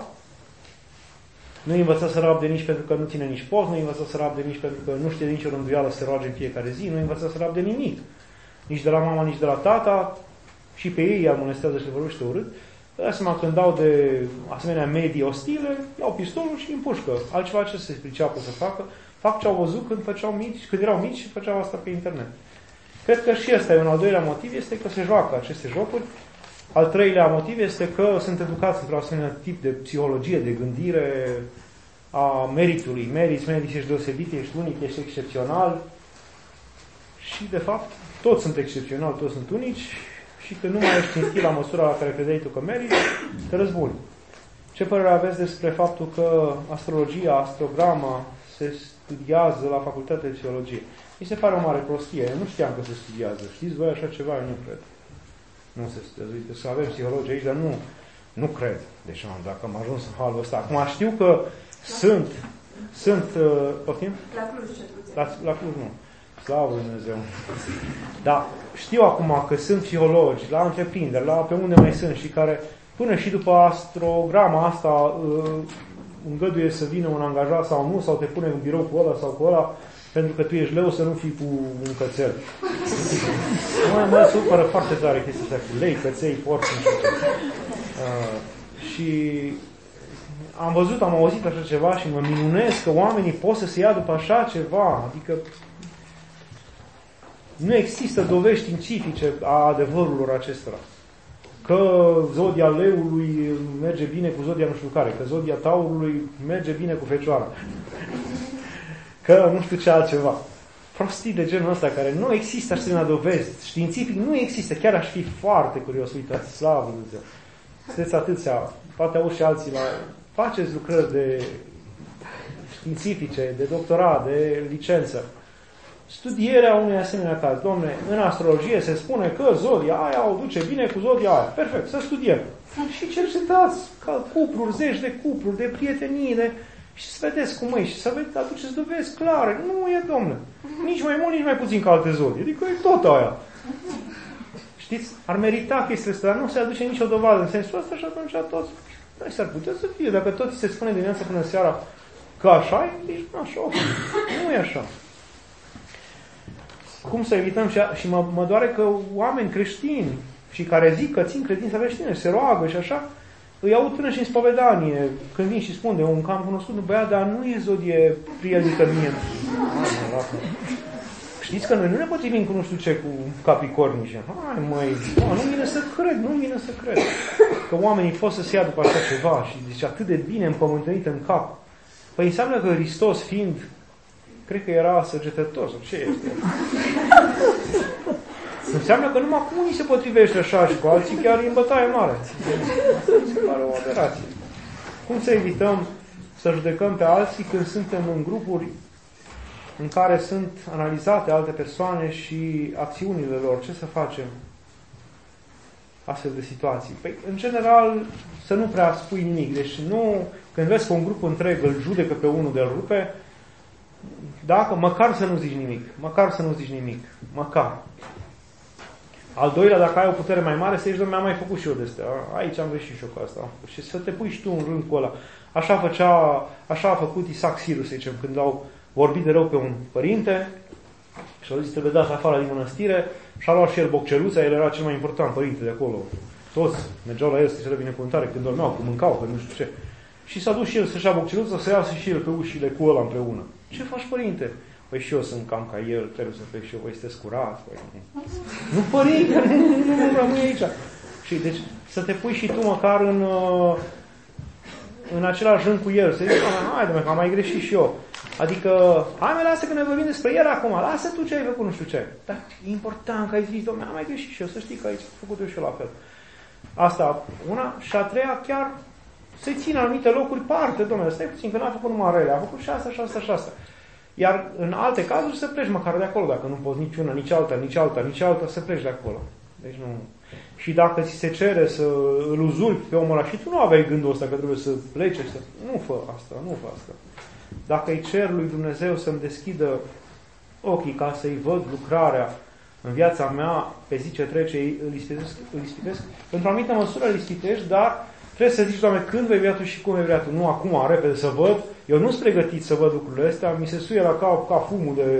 Nu-i învăța să rabde nici pentru că nu ține nici post, nu-i învăța să rabde nici pentru că nu știe nici o rânduială să se roage în fiecare zi, nu-i învăța să rabde nimic. Nici de la mama, nici de la tata, și pe ei îi amonestează și le vorbește urât. Dați seama, când dau de asemenea medii ostile, iau pistolul și îi împușcă. Altceva ce se priceapă să facă, fac ce au văzut când făceau mici, când erau mici și făceau asta pe internet. Cred că și ăsta e un al doilea motiv, este că se joacă aceste jocuri Al treilea motiv este că sunt educați într-un asemenea tip de psihologie, de gândire a meritului. Meriți, meriți, ești deosebit, ești unic, ești excepțional. Și, de fapt, toți sunt excepționali, toți sunt unici și că nu mai ești cinstit la măsura la care credeai tu că meriți, te răzbuni. Ce părere aveți despre faptul că astrologia, astrograma se studiază la Facultatea de Psihologie? Mi se pare o mare prostie. Eu nu știam că se studiază. Știți voi așa ceva? Eu nu cred. Nu se studiază. Uite, să avem psihologi aici, dar nu, nu cred. Deci, dacă am ajuns în halul ăsta. Acum știu că sunt, sunt, uh, poftim? La Cluj, ce la, la Cluj nu. Slavă Dumnezeu. Dar știu acum că sunt psihologi la întreprinderi, la pe unde mai sunt și care până și după astrograma asta uh, îngăduie să vină un angajat sau nu, sau te pune în birou cu ăla sau cu ăla, pentru că tu ești leu să nu fii cu un cățel. Mă, mă supără foarte tare chestia asta cu lei, căței, porci, nu știu ce. Uh, și am văzut, am auzit așa ceva și mă minunez că oamenii pot să se ia după așa ceva. Adică nu există dovezi științifice a adevărurilor acestora. Că zodia leului merge bine cu zodia nu știu care, că zodia taurului merge bine cu fecioara. Că nu știu ce altceva. Prostii de genul ăsta care nu există asemenea dovezi. Științific nu există. Chiar aș fi foarte curios. Uitați, slavă Dumnezeu. Sunteți atâția, poate auzi și alții la... Faceți lucrări de științifice, de doctorat, de licență. Studierea unui asemenea caz. Dom'le, în astrologie se spune că zodia aia o duce bine cu zodia aia. Perfect, să studiem. Și cercetați ca cupluri, zeci de cupluri, de prietenii, de... și să vedeți cum e și să vedeți, aduceți dovezi clare. Nu e, domnule. Nici mai mult, nici mai puțin ca alte zodii. Adică e tot aia. Știți? Ar merita chestia asta, dar nu se aduce nicio dovadă în sensul ăsta și atunci toți... Nu s-ar putea să fie. Dacă tot se spune dimineața până seara că așa e, nici nu așa. Nu e așa. Cum să evităm? Și, și mă, mă doare că oameni creștini și care zic că țin credința creștină și se roagă și așa, îi aud până și în spovedanie, când vin și spun de un cam cunoscut, băiat, dar nu e zodie prielnică mie. Știți că noi nu ne potrivim cu nu știu ce, cu capricornice. Hai măi, nu vine să cred, nu vine să cred. Că oamenii pot să se ia după așa ceva și zice atât de bine împământenit în cap. Păi înseamnă că Hristos fiind, cred că era săgetător sau ce este? Înseamnă că numai cu unii se potrivește așa și cu alții chiar în bătaie mare. Se pare o aberație. Cum să evităm să judecăm pe alții când suntem în grupuri în care sunt analizate alte persoane și acțiunile lor? Ce să facem astfel de situații? Păi, în general, să nu prea spui nimic. Deci nu, când vezi că un grup întreg îl judecă pe unul de-l rupe, dacă, măcar să nu zici nimic. Măcar să nu zici nimic. Măcar. Al doilea, dacă ai o putere mai mare, să zici, dom'le, am mai făcut și eu de astea. Aici am greșit și eu cu asta. Și să te pui și tu în rând cu ăla. Așa făcea, așa a făcut Isaac Sirus, să zicem, când au vorbit de rău pe un părinte și au zis, trebuie dat afară din mănăstire și a luat și el bocceluța, el era cel mai important părinte de acolo. Toți mergeau la el să ceră binecuvântare când dormeau, când mâncau, când nu știu ce. Și s-a dus și el să-și ia bocceluța, să iasă și el pe ușile cu ăla împreună. Ce faci, părinte? Păi și eu sunt cam ca el, trebuie să fac și eu, voi sunteți curați. Păi, nu. nu, părinte, nu, nu, nu rămâi aici. Și deci să te pui și tu măcar în, în același rând cu el, să zici, hai, dom'le, că am mai greșit și eu. Adică, hai, mă, lasă că ne vorbim despre el acum, lasă tu ce ai făcut, nu știu ce. Dar e important că ai zis, dom'le, am mai greșit și eu, să știi că aici am făcut eu și eu la fel. Asta una. Și a treia, chiar să-i țin anumite locuri parte, dom'le, stai puțin, că n-a făcut numai rele, a făcut și asta, și asta, și asta. Iar în alte cazuri să pleci măcar de acolo, dacă nu poți nici una, nici alta, nici alta, nici alta, să pleci de acolo. Deci nu. Și dacă ți se cere să îl uzurpi pe omul ăla și tu nu aveai gândul ăsta că trebuie să plece, să... nu fă asta, nu fă asta. Dacă îi cer lui Dumnezeu să-mi deschidă ochii ca să-i văd lucrarea în viața mea, pe zi ce trece, îl ispitesc, îl ispitesc. Într-o anumită măsură îl ispitești, dar trebuie să zici, Doamne, când vei vrea tu și cum vei vrea tu. Nu acum, repede să văd. Eu nu sunt pregătit să văd lucrurile astea. Mi se suie la cap ca fumul de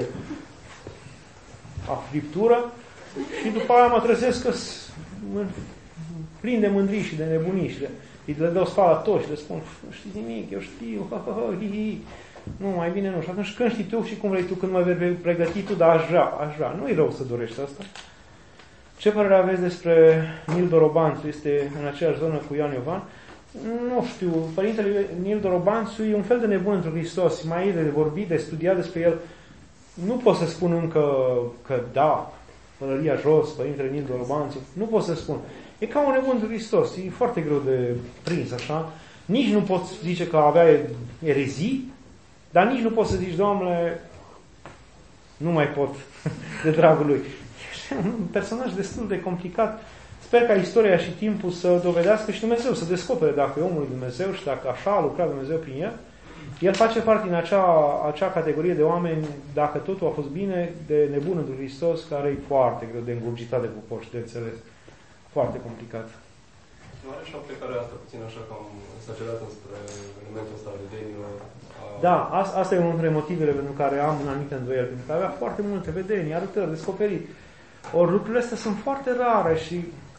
a friptură și după aia mă trezesc că plin de mândrii și de nebunii și de, le dau spala toți și le spun, nu știi nimic, eu știu, ha, ha, ha, hi, hi. Nu, mai bine nu. Și atunci când știi tu și cum vrei tu, când mă vei pregăti tu, dar aș vrea, aș vrea. Nu-i rău să dorești asta. Ce părere aveți despre Nil Dorobanțu? Este în aceeași zonă cu Ioan Iovan? Nu știu, Părintele Nil Dorobanțu e un fel de nebun într Hristos, mai e de vorbit, de studiat despre el. Nu pot să spun încă că da, pălăria jos, Părintele Nil Dorobanțu, nu pot să spun. E ca un nebun într Hristos, e foarte greu de prins, așa. Nici nu pot zice că avea erezii, dar nici nu pot să zici, Doamne, nu mai pot de dragul lui. E un personaj destul de complicat. Sper ca istoria și timpul să dovedească și Dumnezeu să descopere dacă e omul lui Dumnezeu și dacă așa a lucrat Dumnezeu prin el. El face parte din acea, acea categorie de oameni, dacă totul a fost bine, de nebun într Hristos, care e foarte greu de îngurgitat de popor și de înțeles. Foarte complicat. Nu are și o plecare asta puțin așa cam exagerat înspre elementul ăsta de vedenie? A... Da, asta e unul dintre motivele pentru care am un anumit îndoiel, pentru că avea foarte multe vedenii, arătări, descoperit. Ori lucrurile astea sunt foarte rare și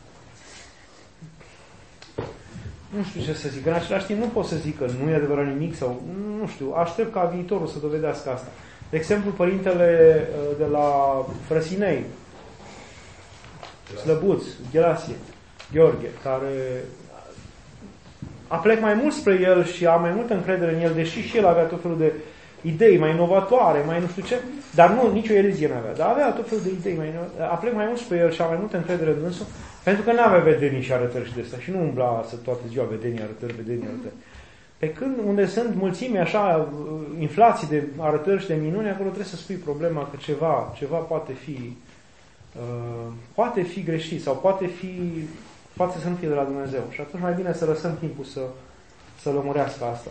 nu știu ce să zic. În același timp nu pot să zic că nu e adevărat nimic sau nu știu. Aștept ca viitorul să dovedească asta. De exemplu, părintele de la Frăsinei, Slăbuț, Ghelasie, Gheorghe, care aplec mai mult spre el și am mai multă încredere în el, deși și el avea tot felul de idei mai inovatoare, mai nu știu ce, dar nu, nicio erezie nu avea, dar avea tot felul de idei mai inovatoare. Aplec mai mult spre el și am mai multă încredere în dânsul, pentru că nu avea vedenii și arătări și de asta și nu umbla să toată ziua vedenii, arătări, vedenii, arătări. Pe când unde sunt mulțime așa, inflații de arătări și de minuni, acolo trebuie să spui problema că ceva, ceva poate fi uh, poate fi greșit sau poate fi poate să nu fie de la Dumnezeu. Și atunci mai bine să lăsăm timpul să, să lămurească asta.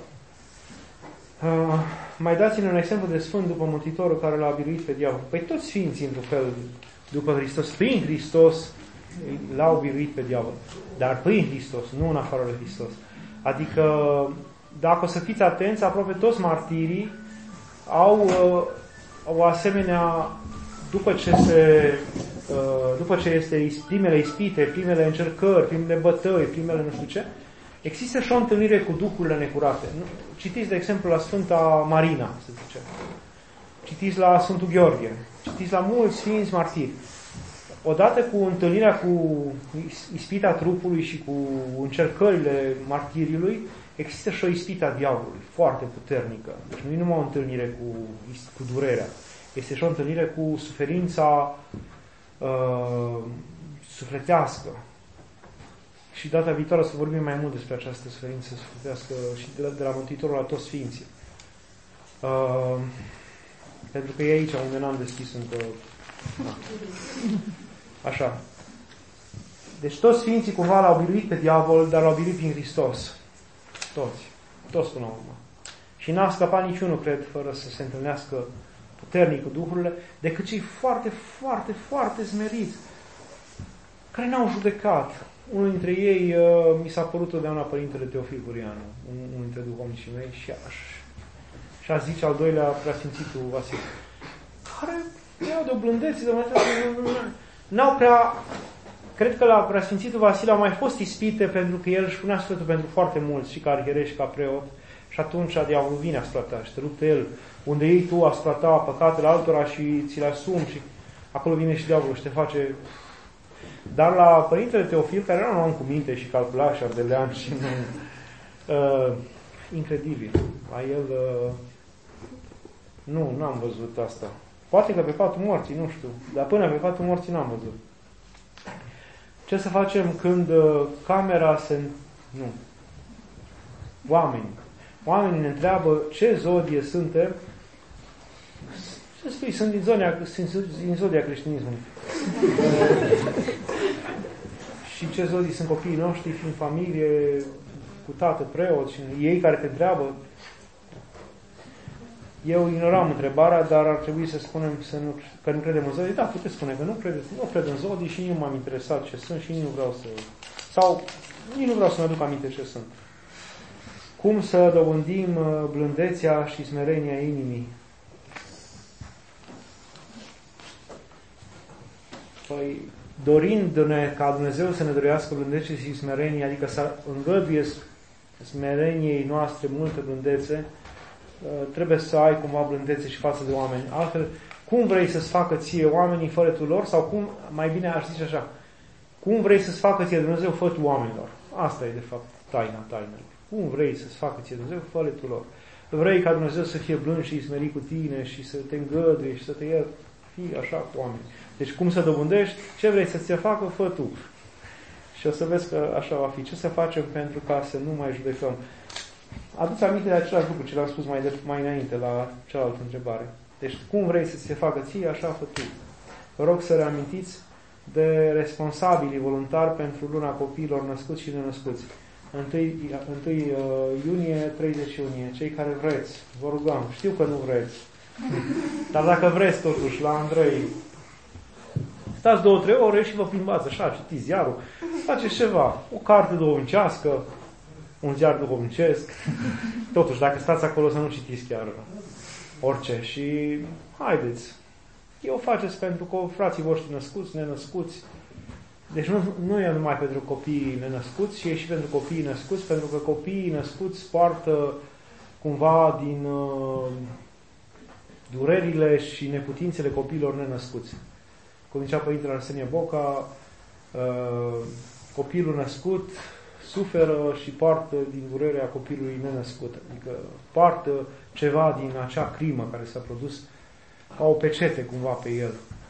Uh, mai dați-ne un exemplu de sfânt după Mântuitorul care l-a biruit pe diavol. Păi toți sfinții, într-un fel, după Hristos, prin Hristos, l-au biruit pe diavol. Dar prin Hristos, nu în afară de Hristos. Adică, dacă o să fiți atenți, aproape toți martirii au uh, o asemenea, după ce se uh, după ce este primele ispite, primele încercări, primele bătăi, primele nu știu ce, există și o întâlnire cu duhurile necurate. Citiți, de exemplu, la Sfânta Marina, să zice. Citiți la Sfântul Gheorghe. Citiți la mulți sfinți martiri. Odată cu întâlnirea cu ispita trupului și cu încercările martiriului, există și o ispită a diavolului, foarte puternică. Deci nu e numai o întâlnire cu, cu durerea. Este și o întâlnire cu suferința uh, sufletească. Și data viitoare să vorbim mai mult despre această suferință sufletească și de la, de la Mântuitorul la toți Sfinții. Uh, pentru că e aici unde n-am deschis încă... Da. Așa. Deci toți Sfinții cumva l-au biruit pe diavol, dar l-au biruit prin Hristos. Toți. Toți până la urmă. Și n-a scăpat niciunul, cred, fără să se întâlnească puternic cu duhurile, decât cei foarte, foarte, foarte smeriți, care n-au judecat. Unul dintre ei uh, mi s-a părut totdeauna Părintele Teofil Gurianu, unul dintre duhovnicii mei, și aș, și a zice al doilea Preasfințitul Vasile, care iau de o blândețe, de o n-au prea... Cred că la Preasfințitul Vasile au mai fost ispite pentru că el își punea sfătul pentru foarte mulți, și ca arhierești, și ca preot, și atunci diavolul vine asupra ta și te luptă el. Unde iei tu asupra ta păcatele altora și ți le asumi și acolo vine și diavolul și te face... Dar la Părintele Teofil, care era un om cu minte și calcula și ardelean și nu... Uh, incredibil. La el... Uh, nu, n-am văzut asta. Poate că pe patul morții, nu știu. Dar până pe patul morții n-am văzut. Ce să facem când uh, camera se... Nu. Oameni. Oamenii ne întreabă ce zodie suntem. Să spui, sunt din, zonia, sunt din zodia creștinismului. Și ce zodii sunt copiii noștri, fiind familie, cu tată, preot, și ei care te întreabă. Eu ignoram întrebarea, dar ar trebui să spunem să nu, că nu credem în zodii. Da, puteți spune că nu credeți, nu cred în zodii și nici nu m-am interesat ce sunt și nici nu vreau să... Sau nici nu vreau să-mi aduc aminte ce sunt. Cum să dobândim blândețea și smerenia inimii? Păi, dorindu-ne ca Dumnezeu să ne dorească blândețe și smerenie, adică să îngăduie smereniei noastre multă blândețe, trebuie să ai cumva blândețe și față de oameni. Altfel, Cum vrei să-ți facă ție oamenii, fără tu lor? Sau cum, mai bine aș zice așa, cum vrei să-ți facă ție Dumnezeu, fără tu oamenilor? Asta e, de fapt, taina tainelor. Cum vrei să-ți facă ție Dumnezeu, fără tu lor? Vrei ca Dumnezeu să fie blând și smerit cu tine și să te îngăduie și să te ierte? Fii așa cu oamenii. Deci cum să dobândești? Ce vrei să ți se facă? Fă tu. Și o să vezi că așa va fi. Ce să facem pentru ca să nu mai judecăm? Adu-ți aminte de același lucru ce l-am spus mai, de, mai înainte la cealaltă întrebare. Deci cum vrei să ți se facă ție, așa fă tu. Vă rog să reamintiți de responsabilii voluntari pentru luna copiilor născuți și nenăscuți. întâi iunie, treizeci iunie. Cei care vreți, vă rugăm. Știu că nu vreți. Dar dacă vreți totuși, la Andrei, stați două, trei ore și vă plimbați așa, citiți ziarul, faceți ceva. O carte duhovnicească, un ziar duhovnicesc. Totuși, dacă stați acolo să nu citiți chiar orice. Și haideți. Eu faceți pentru frații voștri născuți, nenăscuți. Deci nu, nu e numai pentru copiii nenăscuți, ci e și pentru copiii născuți, pentru că copiii născuți poartă cumva din uh, durerile și neputințele copiilor nenăscuți. Cum zicea Părintele Arsenie Boca, uh, copilul născut suferă și poartă din durerea copilului nenăscut. Adică poartă ceva din acea crimă care s-a produs ca o pecete cumva pe el.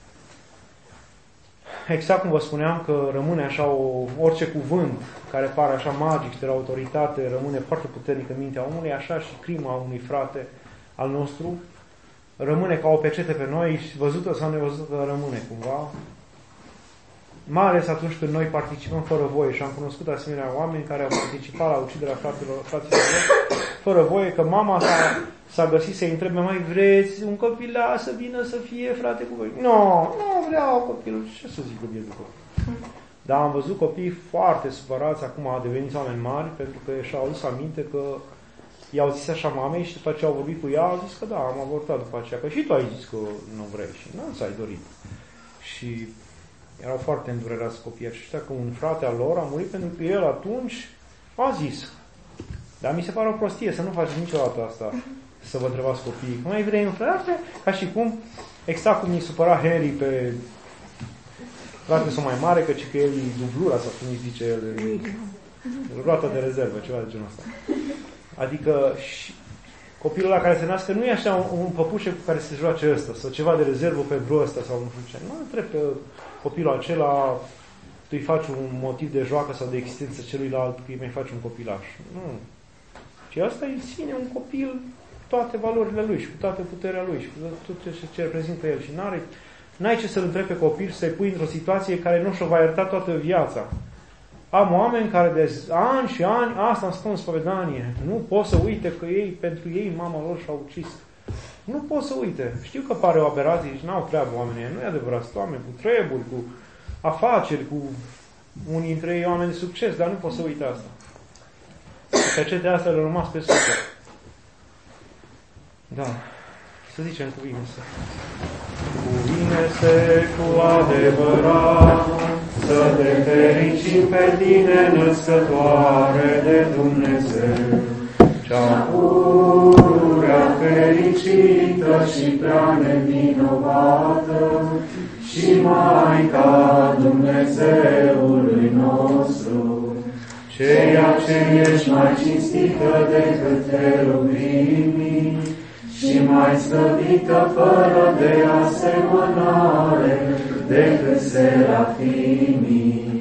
Exact cum vă spuneam că rămâne așa o, orice cuvânt care pare așa magic și de la autoritate rămâne foarte puternic în mintea omului, așa și crima unui frate al nostru rămâne ca o pecete pe noi și văzută sau nevăzută rămâne cumva. Mai ales atunci când noi participăm fără voie și am cunoscut asemenea oameni care au participat la uciderea fraților, fraților lor, fără voie, că mama s-a, s-a găsit să-i întrebe, mai vreți un copilaș să vină să fie frate cu voi? Nu, no, nu vreau copilul. Ce să zic eu după? Dar am văzut copii foarte supărați, acum au devenit oameni mari, pentru că și-au adus aminte că i-au zis așa mamei și după ce au vorbit cu ea, au zis că da, am avortat după aceea, că și tu ai zis că nu vrei și nu ți-ai dorit. Și erau foarte îndurerați copiii aceștia că un frate al lor a murit pentru că el atunci a zis. Dar mi se pare o prostie să nu faceți niciodată asta, să vă întrebați copiii. Cum mai vrei un frate? Ca și cum, exact cum îi supăra Harry pe frate sau mai mare, căci că el e dublura, sau cum îi zice el, roata de rezervă, ceva de genul ăsta. Adică și copilul ăla care se nască nu e așa un, un păpușe cu care se joace ăsta, sau ceva de rezervă pentru ăsta, sau nu știu ce. Nu trebuie că copilul acela tu îi faci un motiv de joacă sau de existență celuilalt, că îi mai faci un copilaș. Nu. Și asta îi ține un copil toate valorile lui și cu toată puterea lui și cu tot ce reprezintă el. Și n-are, n-ai ce să-l întrebi pe copil să-i pui într-o situație care nu și-o va ierta toată viața. Am oameni care de ani și ani, asta îmi spun în spovedanie, nu pot să uite că ei, pentru ei, mama lor și-a ucis. Nu pot să uite. Știu că pare o aberație și n-au treabă oamenii. Nu e adevărat. Sunt oameni cu treburi, cu afaceri, cu unii dintre ei oameni de succes, dar nu pot să uite asta. Pe aceste astea le-au rămas pe suflet. Da. Să zicem cuvinte-se. Cuvinte-se cu adevărat, să te fericim pe tine, născătoare de Dumnezeu, cea pururea fericită și prea nevinovată și Maica Dumnezeului nostru, ceea ce ești mai cinstită decât cherubimii și mai slăvită fără de asemănare decât serafimii,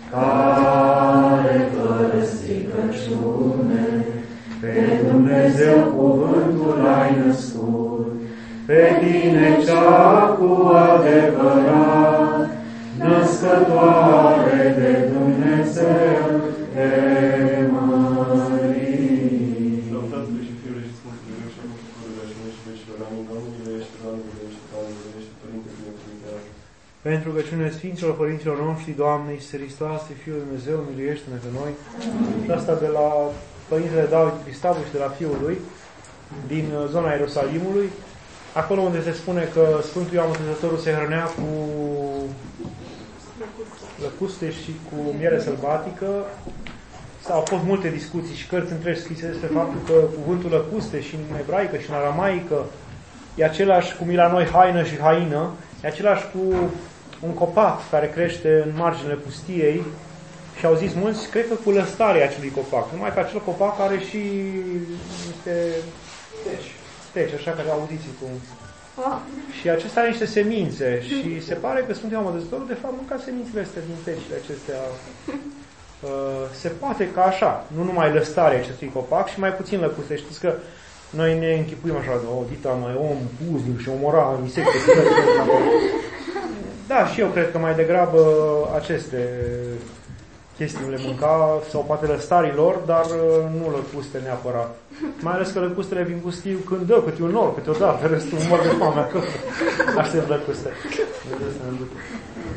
care fără stricăciune pe Dumnezeu cuvântul ai născut, pe tine cea cu adevărat, născătoare de Dumnezeu, te mărim. Tatălui și Fiului și Sfântului Duh și acum și pururea și noi și veșilor. Amin. Doamne miluiește, Doamne miluiește, Doamne miluiește, Părinte binecuvântează. Pentru căciunile Sfinților Părinților noștri, Doamne Iisuse Hristoase, Fiul Dumnezeu, miluiește-ne pe noi. Și asta de la Părintele David Cristavu și de la Fiul lui, din zona Ierusalimului, acolo unde se spune că Sfântul Ioan Botezătorul se hrănea cu lăcuste și cu miere sălbatică. Au fost multe discuții și cărți întregi scrise despre faptul că cuvântul lăcuste și în ebraică și în aramaică e același cum e la noi haină și haină, e același cu un copac care crește în marginile pustiei și au zis mulți, cred că cu lăstarea acelui copac. Numai că acel copac are și niște steci, steci așa care auziți cum. Oh. Și acesta are niște semințe și se pare că Sfântul Ioan Botezătorul de fapt mânca semințele astea din stecile acestea. Uh, se poate ca așa, nu numai lăstarea acestui copac și mai puțin lăcuste. Știți că noi ne închipuim așa, o dita mai om puznic și omora insecte. Da, și eu cred că mai degrabă aceste chestii le mânca, sau poate lăstarilor, dar nu lăcuste neapărat. Mai ales că lăcustele vin pustiu când dă, câte un nor, câteodată, restul mor de foame acolo. Aștept lăcuste.